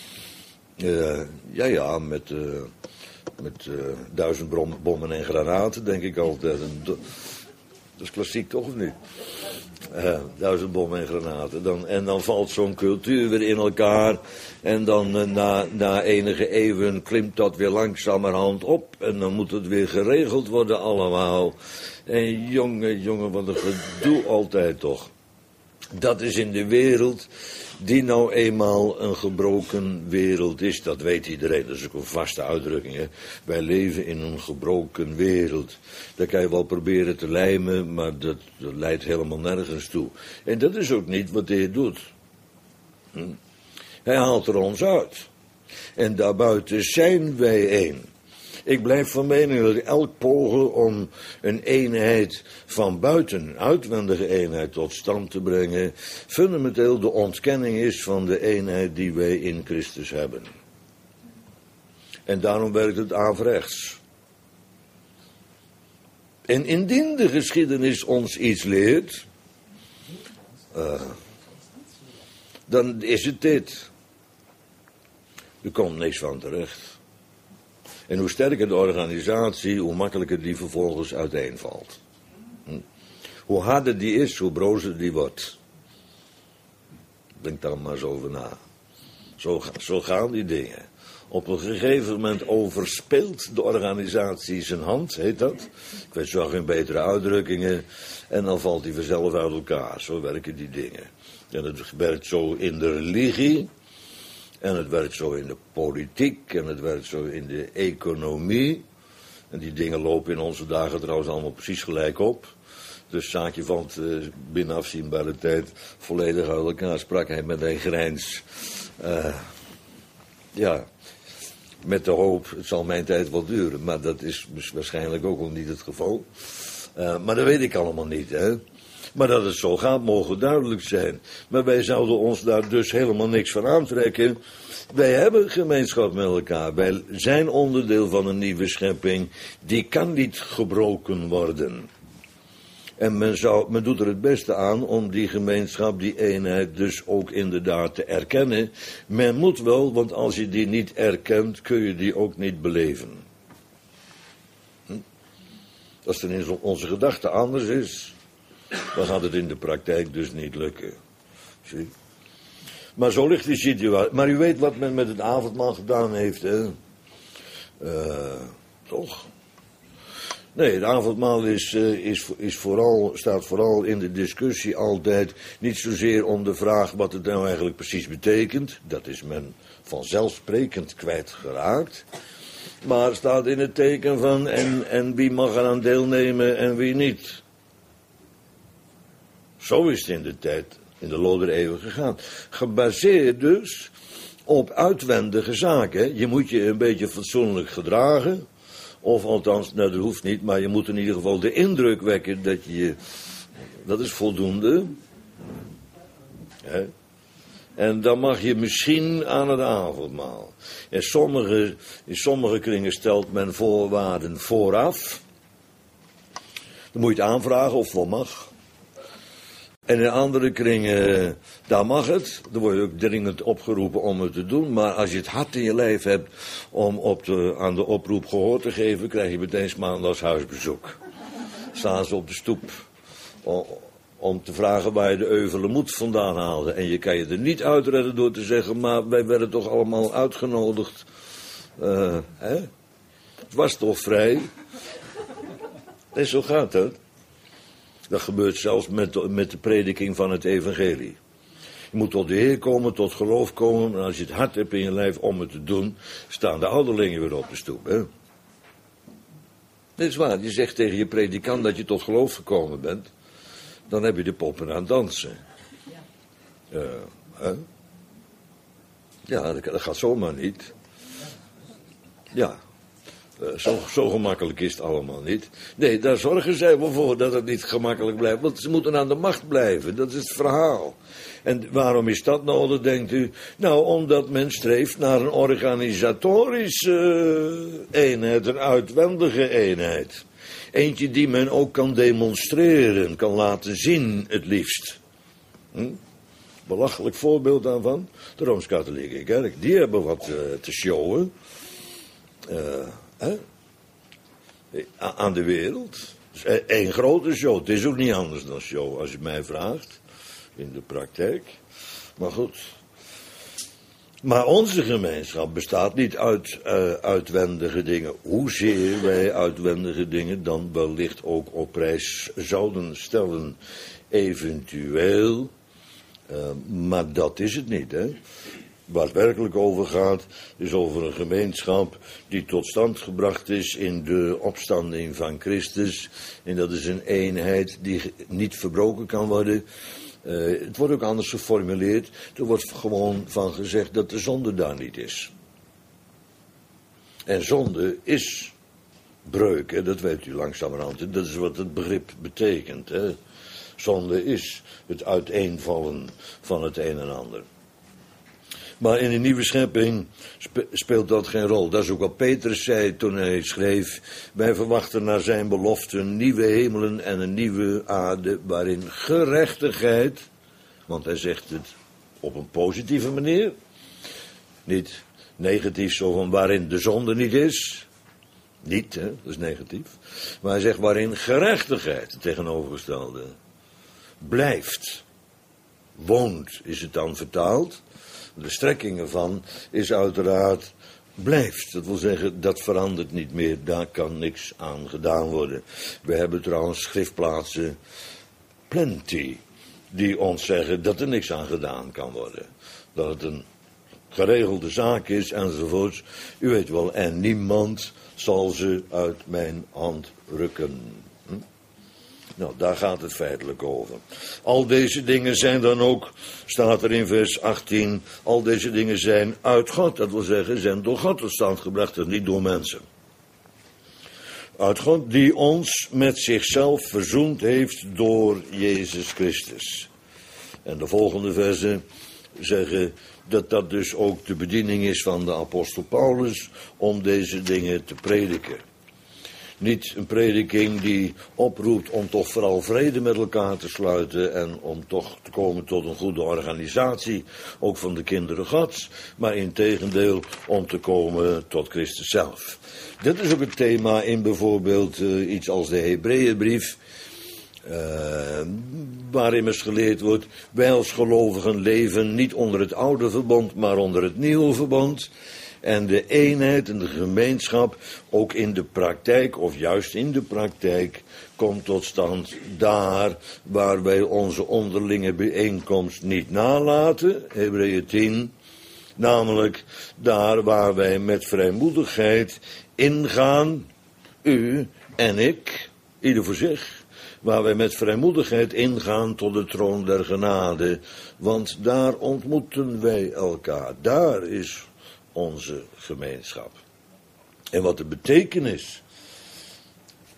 Met 1000 bommen en granaten, denk ik altijd. Dat is klassiek toch, of niet? 1000 bommen en granaten. En dan valt zo'n cultuur weer in elkaar. En dan na enige eeuwen klimt dat weer langzamerhand op. En dan moet het weer geregeld worden allemaal. En jongen, wat een gedoe altijd toch. Dat is in de wereld die nou eenmaal een gebroken wereld is. Dat weet iedereen, dat is ook een vaste uitdrukking. Hè? Wij leven in een gebroken wereld. Daar kan je wel proberen te lijmen, maar dat leidt helemaal nergens toe. En dat is ook niet wat hij doet. Hij haalt er ons uit. En daarbuiten zijn wij één. Ik blijf van mening dat elk pogen om een eenheid van buiten, een uitwendige eenheid tot stand te brengen, fundamenteel de ontkenning is van de eenheid die wij in Christus hebben. En daarom werkt het averechts. En indien de geschiedenis ons iets leert, dan is het dit. Er komt niks van terecht. En hoe sterker de organisatie, hoe makkelijker die vervolgens uiteenvalt. Hoe harder die is, hoe brozer die wordt. Denk daar maar eens over na. Zo gaan die dingen. Op een gegeven moment overspeelt de organisatie zijn hand, heet dat. Ik weet zo geen betere uitdrukkingen. En dan valt die vanzelf uit elkaar. Zo werken die dingen. En het werkt zo in de religie. En het werkt zo in de politiek. En het werkt zo in de economie. En die dingen lopen in onze dagen trouwens allemaal precies gelijk op. Dus zaakje valt binnen afzienbare tijd volledig uit elkaar. Sprak hij met een grijns. Met de hoop, het zal mijn tijd wel duren. Maar dat is waarschijnlijk ook wel niet het geval. Maar dat weet ik allemaal niet, hè. Maar dat het zo gaat, mogen duidelijk zijn. Maar wij zouden ons daar dus helemaal niks van aantrekken. Wij hebben gemeenschap met elkaar. Wij zijn onderdeel van een nieuwe schepping. Die kan niet gebroken worden. En men doet er het beste aan om die gemeenschap, die eenheid dus ook inderdaad te erkennen. Men moet wel, want als je die niet erkent, kun je die ook niet beleven. Als het in onze gedachte anders is, dan gaat het in de praktijk dus niet lukken. Zie? Maar zo ligt die situatie. Maar u weet wat men met het avondmaal gedaan heeft, hè? Toch? Nee, het avondmaal staat vooral in de discussie altijd niet zozeer om de vraag wat het nou eigenlijk precies betekent. Dat is men vanzelfsprekend kwijtgeraakt. Maar staat in het teken van en wie mag eraan deelnemen en wie niet. Zo is het in de tijd, in de loop der eeuwen gegaan. Gebaseerd dus op uitwendige zaken. Je moet je een beetje fatsoenlijk gedragen. Of althans, nou, dat hoeft niet, maar je moet in ieder geval de indruk wekken dat dat is voldoende. Hè? En dan mag je misschien aan het avondmaal. In sommige kringen stelt men voorwaarden vooraf. Dan moet je het aanvragen of het wel mag. En in andere kringen, daar mag het. Dan word je ook dringend opgeroepen om het te doen. Maar als je het hart in je lijf hebt om aan de oproep gehoor te geven, krijg je meteen maandags huisbezoek. Staan ze op de stoep om te vragen waar je de euvele moed vandaan haalde. En je kan je er niet uitredden door te zeggen, maar wij werden toch allemaal uitgenodigd. Het was toch vrij? En zo gaat het. Dat gebeurt zelfs met de prediking van het evangelie. Je moet tot de Heer komen, tot geloof komen. En als je het hart hebt in je lijf om het te doen, staan de ouderlingen weer op de stoep. Hè? Dat is waar, je zegt tegen je predikant dat je tot geloof gekomen bent. Dan heb je de poppen aan het dansen. Ja, dat gaat zomaar niet. Ja. Zo gemakkelijk is het allemaal niet. Nee, daar zorgen zij wel voor dat het niet gemakkelijk blijft. Want ze moeten aan de macht blijven. Dat is het verhaal. En waarom is dat nodig, denkt u? Nou, omdat men streeft naar een organisatorische eenheid. Een uitwendige eenheid. Eentje die men ook kan demonstreren. Kan laten zien, het liefst. Belachelijk voorbeeld daarvan. De Rooms-Katholieke Kerk. Die hebben wat te showen. Aan de wereld. Eén grote show. Het is ook niet anders dan show, als je mij vraagt. In de praktijk. Maar goed. Maar onze gemeenschap bestaat niet uit uitwendige dingen. Hoezeer wij uitwendige dingen dan wellicht ook op prijs zouden stellen. Eventueel. Maar dat is het niet, hè. Waar het werkelijk over gaat, is over een gemeenschap die tot stand gebracht is in de opstanding van Christus. En dat is een eenheid die niet verbroken kan worden. Het wordt ook anders geformuleerd. Er wordt gewoon van gezegd dat de zonde daar niet is. En zonde is breuk, hè? Dat weet u langzamerhand. Dat is wat het begrip betekent. Hè? Zonde is het uiteenvallen van het een en ander. Maar in de nieuwe schepping speelt dat geen rol. Dat is ook wat Petrus zei toen hij schreef: wij verwachten naar zijn belofte een nieuwe hemelen en een nieuwe aarde waarin gerechtigheid, want hij zegt het op een positieve manier, niet negatief zo van waarin de zonde niet is, niet, hè, dat is negatief, maar hij zegt waarin gerechtigheid, het tegenovergestelde, blijft, woont is het dan vertaald. De strekking ervan is uiteraard blijft. Dat wil zeggen, dat verandert niet meer. Daar kan niks aan gedaan worden. We hebben trouwens schriftplaatsen plenty die ons zeggen dat er niks aan gedaan kan worden. Dat het een geregelde zaak is enzovoorts. U weet wel, en niemand zal ze uit mijn hand rukken. Nou, daar gaat het feitelijk over. Al deze dingen zijn dan ook, staat er in vers 18, al deze dingen zijn uit God. Dat wil zeggen, zijn door God tot stand gebracht en niet door mensen. Uit God die ons met zichzelf verzoend heeft door Jezus Christus. En de volgende versen zeggen dat dat dus ook de bediening is van de apostel Paulus om deze dingen te prediken. Niet een prediking die oproept om toch vooral vrede met elkaar te sluiten en om toch te komen tot een goede organisatie, ook van de kinderen Gods, maar integendeel om te komen tot Christus zelf. Dit is ook het thema in bijvoorbeeld iets als de Hebreeënbrief, waarin eens geleerd wordt, wij als gelovigen leven niet onder het oude verbond, maar onder het nieuwe verbond. En de eenheid en de gemeenschap, ook in de praktijk, of juist in de praktijk, komt tot stand daar waar wij onze onderlinge bijeenkomst niet nalaten, Hebreeën 10, namelijk daar waar wij met vrijmoedigheid ingaan, u en ik, ieder voor zich, waar wij met vrijmoedigheid ingaan tot de troon der genade, want daar ontmoeten wij elkaar, daar is onze gemeenschap. En wat de betekenis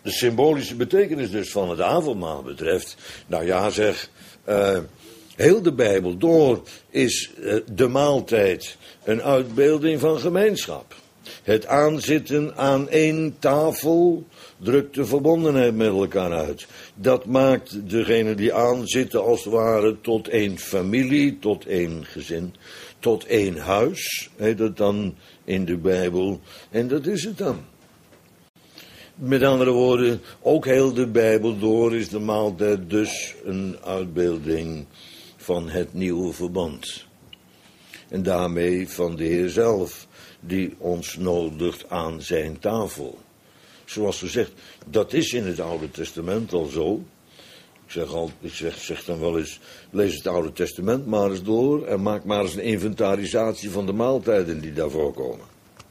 de symbolische betekenis dus van het avondmaal betreft, nou ja zeg, heel de Bijbel door is de maaltijd een uitbeelding van gemeenschap. Het aanzitten aan één tafel drukt de verbondenheid met elkaar uit. Dat maakt degene die aanzitten als het ware tot één familie, tot één gezin, tot één huis, heet het dan in de Bijbel. En dat is het dan. Met andere woorden, ook heel de Bijbel door is de maaltijd dus een uitbeelding van het nieuwe verbond. En daarmee van de Heer zelf, die ons nodigt aan zijn tafel. Zoals gezegd, dat is in het Oude Testament al zo. Ik zeg dan wel eens, lees het Oude Testament maar eens door en maak maar eens een inventarisatie van de maaltijden die daar voorkomen.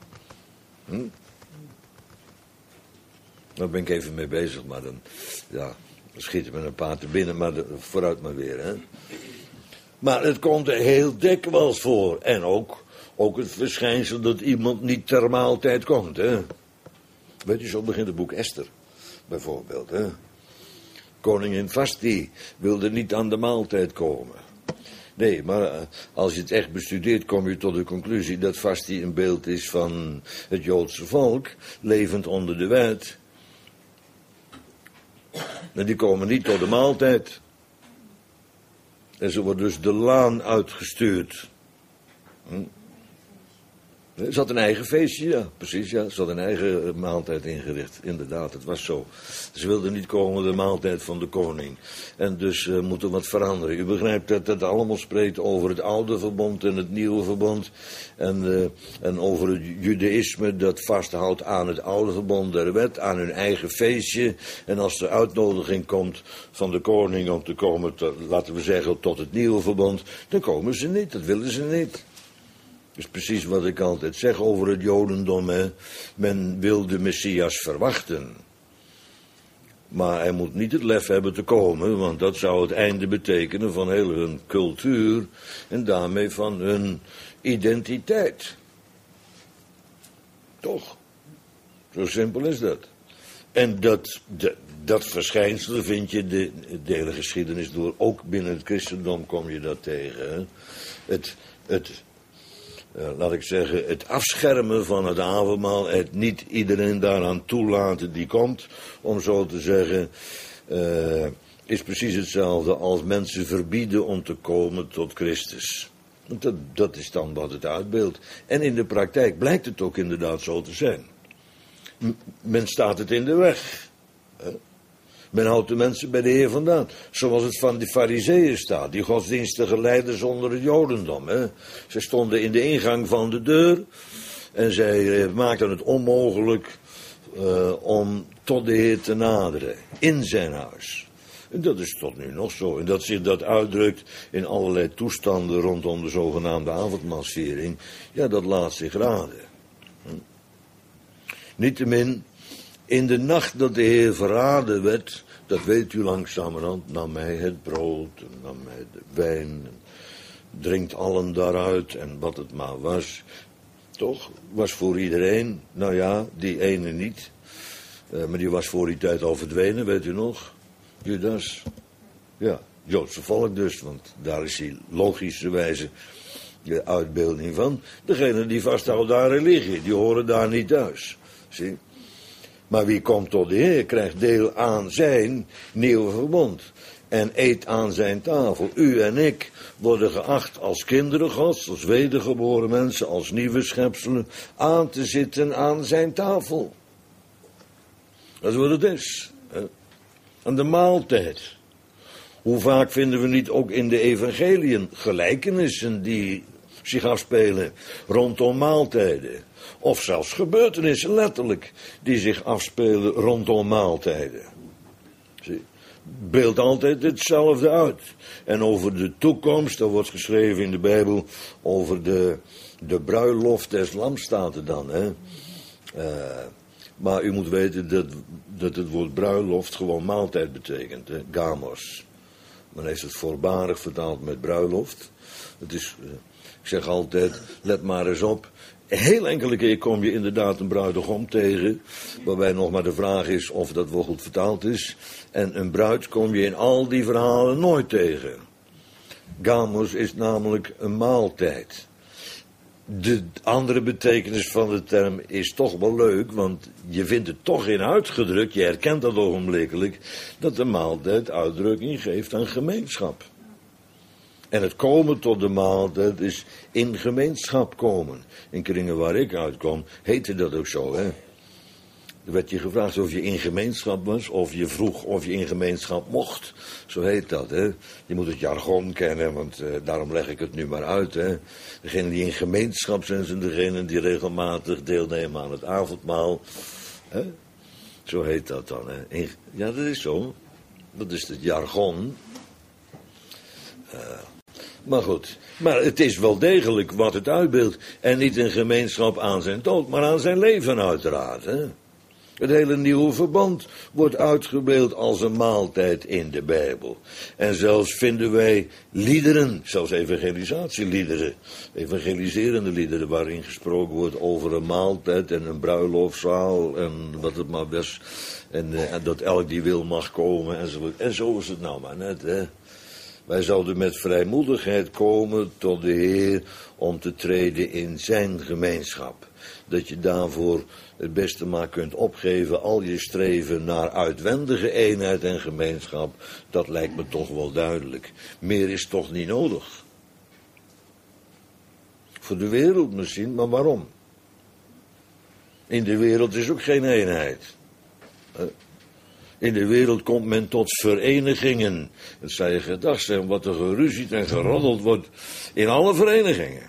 Daar ben ik even mee bezig, maar dan schieten me een paar te binnen, maar vooruit maar weer. Hè? Maar het komt er heel dikwijls voor. En ook het verschijnsel dat iemand niet ter maaltijd komt. Hè? Weet je, zo begint het boek Esther, bijvoorbeeld. Hè? Koningin Vasti wilde niet aan de maaltijd komen. Nee, maar als je het echt bestudeert, kom je tot de conclusie dat Vasti een beeld is van het Joodse volk, levend onder de wet. En die komen niet tot de maaltijd. En ze wordt dus de laan uitgestuurd. Ze had een eigen feestje, ja, precies, ja. Ze had een eigen maaltijd ingericht, inderdaad, het was zo. Ze wilde niet komen de maaltijd van de koning. En dus moet er wat veranderen. U begrijpt dat het allemaal spreekt over het oude verbond en het nieuwe verbond. En over het judaïsme dat vasthoudt aan het oude verbond der wet, aan hun eigen feestje. En als de uitnodiging komt van de koning om te komen, laten we zeggen, tot het nieuwe verbond, dan komen ze niet, dat willen ze niet. Dat is precies wat ik altijd zeg over het Jodendom. Hè. Men wil de Messias verwachten. Maar hij moet niet het lef hebben te komen, want dat zou het einde betekenen van heel hun cultuur en daarmee van hun identiteit. Toch? Zo simpel is dat. En dat verschijnsel vind je de hele geschiedenis door. Ook binnen het christendom kom je dat tegen. Hè. Laat ik zeggen, het afschermen van het avondmaal, het niet iedereen daaraan toelaten die komt, om zo te zeggen, is precies hetzelfde als mensen verbieden om te komen tot Christus. Dat is dan wat het uitbeeldt. En in de praktijk blijkt het ook inderdaad zo te zijn. Men staat het in de weg. Men houdt de mensen bij de Heer vandaan. Zoals het van de Farizeeën staat. Die godsdienstige leiders onder het Jodendom. Hè. Ze stonden in de ingang van de deur. En zij maakten het onmogelijk om tot de Heer te naderen. In zijn huis. En dat is tot nu nog zo. En dat zich dat uitdrukt in allerlei toestanden rondom de zogenaamde avondmaalsviering. Ja, dat laat zich raden. Niettemin, in de nacht dat de Heer verraden werd, dat weet u langzamerhand, nam hij het brood en nam hij de wijn en drinkt allen daaruit en wat het maar was. Toch, was voor iedereen, nou ja, die ene niet, maar die was voor die tijd al verdwenen, weet u nog? Judas, ja, Joodse volk dus, want daar is hij logischerwijze de uitbeelding van. Degene die vasthouden aan religie, die horen daar niet thuis, zie. Maar wie komt tot de Heer, krijgt deel aan zijn nieuwe verbond. En eet aan zijn tafel. U en ik worden geacht als kinderen Gods, als wedergeboren mensen, als nieuwe schepselen, aan te zitten aan zijn tafel. Dat is wat het is. Hè? Aan de maaltijd. Hoe vaak vinden we niet ook in de evangeliën gelijkenissen die zich afspelen rondom maaltijden. Of zelfs gebeurtenissen letterlijk die zich afspelen rondom maaltijden. Zie, beeldt altijd hetzelfde uit. En over de toekomst, dat wordt geschreven in de Bijbel, over de bruiloft des lams staat er dan. Hè? Maar u moet weten dat het woord bruiloft gewoon maaltijd betekent. Hè? Gamos. Men heeft het voorbarig vertaald met bruiloft. Het is Ik zeg altijd, let maar eens op. Heel enkele keer kom je inderdaad een bruidegom tegen, waarbij nog maar de vraag is of dat wel goed vertaald is. En een bruid kom je in al die verhalen nooit tegen. Gamos is namelijk een maaltijd. De andere betekenis van de term is toch wel leuk, want je vindt het toch in uitgedrukt, je herkent dat ogenblikkelijk, dat de maaltijd uitdrukking geeft aan gemeenschap. En het komen tot de maaltijd is in gemeenschap komen. In kringen waar ik uitkom, heette dat ook zo, hè. Er werd je gevraagd of je in gemeenschap was, of je vroeg of je in gemeenschap mocht. Zo heet dat, hè. Je moet het jargon kennen, want daarom leg ik het nu maar uit, hè. Degenen die in gemeenschap zijn degenen die regelmatig deelnemen aan het avondmaal. Hè? Zo heet dat dan, hè. Ja, dat is zo. Dat is het jargon. Maar goed, maar het is wel degelijk wat het uitbeeldt. En niet een gemeenschap aan zijn dood, maar aan zijn leven uiteraard, hè. Het hele nieuwe verband wordt uitgebeeld als een maaltijd in de Bijbel. En zelfs vinden wij liederen, zelfs evangelisatieliederen, evangeliserende liederen, waarin gesproken wordt over een maaltijd en een bruiloftszaal en wat het maar was. En dat elk die wil mag komen enzovoort. En zo is het nou maar net, hè. Wij zouden met vrijmoedigheid komen tot de Heer om te treden in zijn gemeenschap. Dat je daarvoor het beste maar kunt opgeven, al je streven naar uitwendige eenheid en gemeenschap, dat lijkt me toch wel duidelijk. Meer is toch niet nodig. Voor de wereld misschien, maar waarom? In de wereld is ook geen eenheid. In de wereld komt men tot verenigingen. Het zou je gedacht zijn wat er geruzied en geroddeld wordt in alle verenigingen.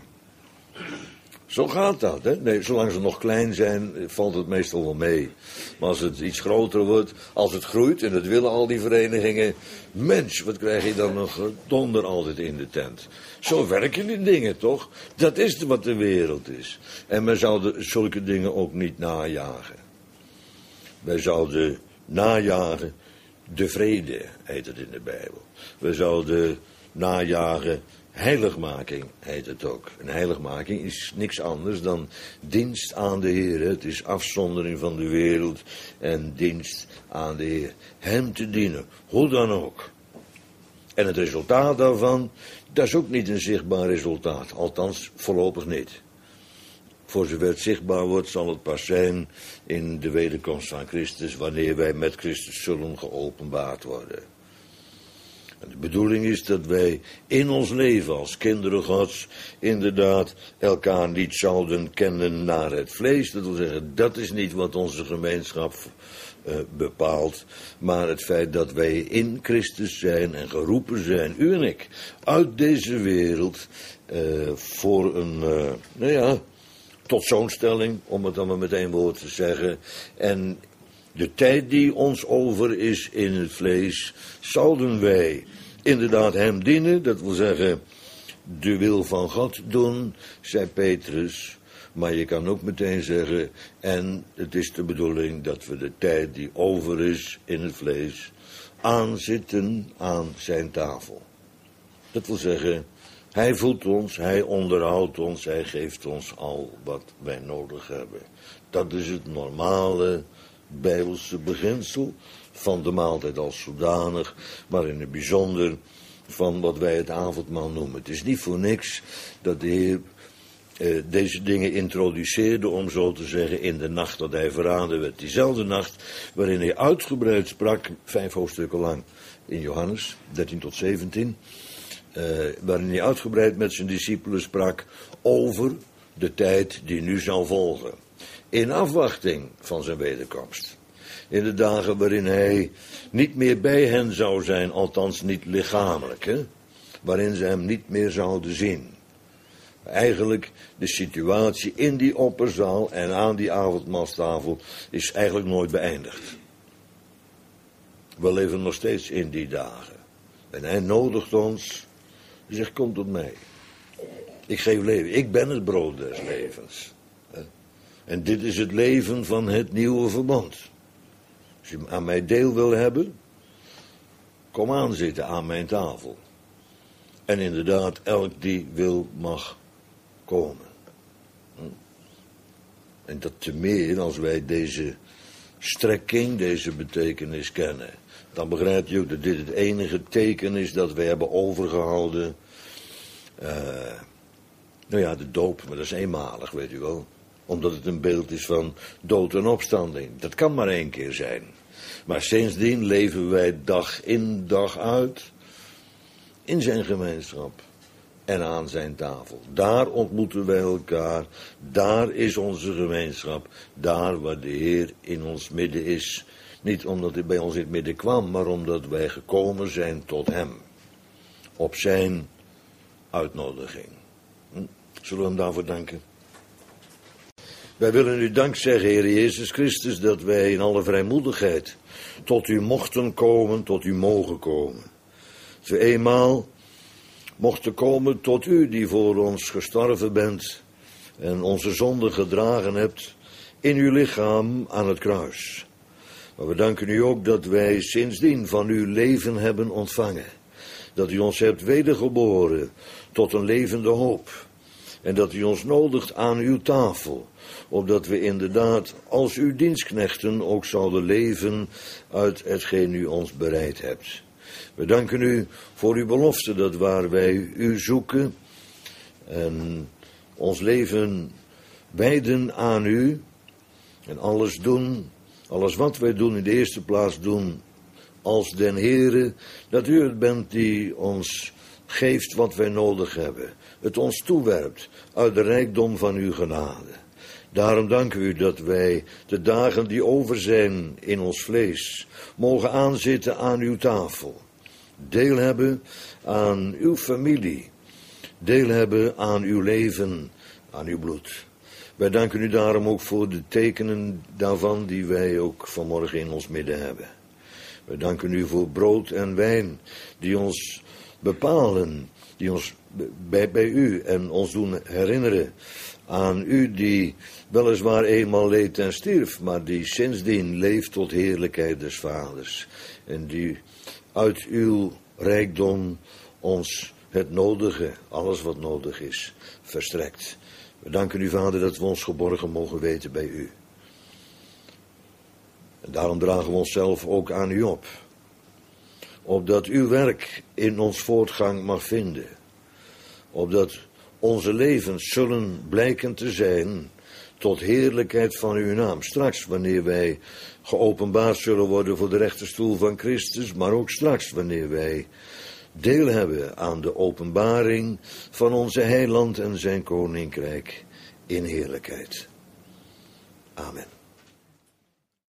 Zo gaat dat, hè. Nee, zolang ze nog klein zijn, valt het meestal wel mee. Maar als het iets groter wordt, als het groeit, en dat willen al die verenigingen, mens, wat krijg je dan nog donder altijd in de tent. Zo werken die dingen, toch? Dat is wat de wereld is. En men zou zulke dingen ook niet najagen. Wij zouden najagen de vrede, heet het in de Bijbel. We zouden najagen heiligmaking, heet het ook. En heiligmaking is niks anders dan dienst aan de Heer. Het is afzondering van de wereld en dienst aan de Heer. Hem te dienen, hoe dan ook. En het resultaat daarvan, dat is ook niet een zichtbaar resultaat. Althans, voorlopig niet. Voor zover het zichtbaar wordt, zal het pas zijn in de wederkomst van Christus, wanneer wij met Christus zullen geopenbaard worden. En de bedoeling is dat wij in ons leven als kinderen Gods inderdaad elkaar niet zouden kennen naar het vlees. Dat wil zeggen, dat is niet wat onze gemeenschap bepaalt, maar het feit dat wij in Christus zijn en geroepen zijn, u en ik, uit deze wereld voor een, tot zo'n stelling, om het dan maar met één woord te zeggen. En de tijd die ons over is in het vlees, zouden wij inderdaad hem dienen, dat wil zeggen de wil van God doen, zei Petrus. Maar je kan ook meteen zeggen, en het is de bedoeling dat we de tijd die over is in het vlees, aanzitten aan zijn tafel. Dat wil zeggen, hij voedt ons, hij onderhoudt ons, hij geeft ons al wat wij nodig hebben. Dat is het normale Bijbelse beginsel van de maaltijd als zodanig, maar in het bijzonder van wat wij het avondmaal noemen. Het is niet voor niks dat de Heer deze dingen introduceerde, om zo te zeggen, in de nacht dat hij verraden werd. Diezelfde nacht waarin hij uitgebreid sprak, 5 hoofdstukken lang in Johannes, 13 tot 17... waarin hij uitgebreid met zijn discipelen sprak over de tijd die nu zal volgen. In afwachting van zijn wederkomst. In de dagen waarin hij niet meer bij hen zou zijn, althans niet lichamelijk, hè? Waarin ze hem niet meer zouden zien. Eigenlijk de situatie in die opperzaal en aan die avondmaalstafel is eigenlijk nooit beëindigd. We leven nog steeds in die dagen. En hij nodigt ons. Hij zegt, kom tot mij. Ik geef leven. Ik ben het brood des levens. En dit is het leven van het nieuwe verbond. Als je aan mij deel wil hebben, kom aan zitten aan mijn tafel. En inderdaad, elk die wil mag komen. En dat te meer als wij deze strekking, deze betekenis kennen. Dan begrijpt u ook dat dit het enige teken is dat wij hebben overgehouden. De doop, maar dat is eenmalig, weet u wel. Omdat het een beeld is van dood en opstanding. Dat kan maar 1 keer zijn. Maar sindsdien leven wij dag in, dag uit in zijn gemeenschap en aan zijn tafel. Daar ontmoeten wij elkaar, daar is onze gemeenschap, daar waar de Heer in ons midden is. Niet omdat hij bij ons in het midden kwam, maar omdat wij gekomen zijn tot hem. Op zijn uitnodiging. Zullen we hem daarvoor danken? Wij willen u dank zeggen, Heer Jezus Christus, dat wij in alle vrijmoedigheid tot u mochten komen, tot u mogen komen. Dat we eenmaal mochten komen tot u die voor ons gestorven bent en onze zonde gedragen hebt in uw lichaam aan het kruis. Maar we danken u ook dat wij sindsdien van uw leven hebben ontvangen. Dat u ons hebt wedergeboren tot een levende hoop. En dat u ons nodigt aan uw tafel, opdat we inderdaad als uw dienstknechten ook zouden leven uit hetgeen u ons bereid hebt. We danken u voor uw belofte dat waar wij u zoeken en ons leven wijden aan u en alles doen, alles wat wij doen in de eerste plaats doen als den Heere, dat u het bent die ons geeft wat wij nodig hebben, het ons toewerpt uit de rijkdom van uw genade. Daarom danken we u dat wij de dagen die over zijn in ons vlees mogen aanzitten aan uw tafel. Deel hebben aan uw familie. Deel hebben aan uw leven, aan uw bloed. Wij danken u daarom ook voor de tekenen daarvan die wij ook vanmorgen in ons midden hebben. Wij danken u voor brood en wijn die ons bepalen, die ons bij u en ons doen herinneren aan u die weliswaar eenmaal leed en stierf, maar die sindsdien leeft tot heerlijkheid des Vaders. En die uit uw rijkdom ons het nodige, alles wat nodig is, verstrekt. We danken u, Vader, dat we ons geborgen mogen weten bij u. En daarom dragen we onszelf ook aan u op. Opdat uw werk in ons voortgang mag vinden. Opdat onze levens zullen blijken te zijn tot heerlijkheid van uw naam. Straks wanneer wij geopenbaard zullen worden voor de rechterstoel van Christus, maar ook straks wanneer wij deel hebben aan de openbaring van onze heiland en zijn koninkrijk in heerlijkheid. Amen.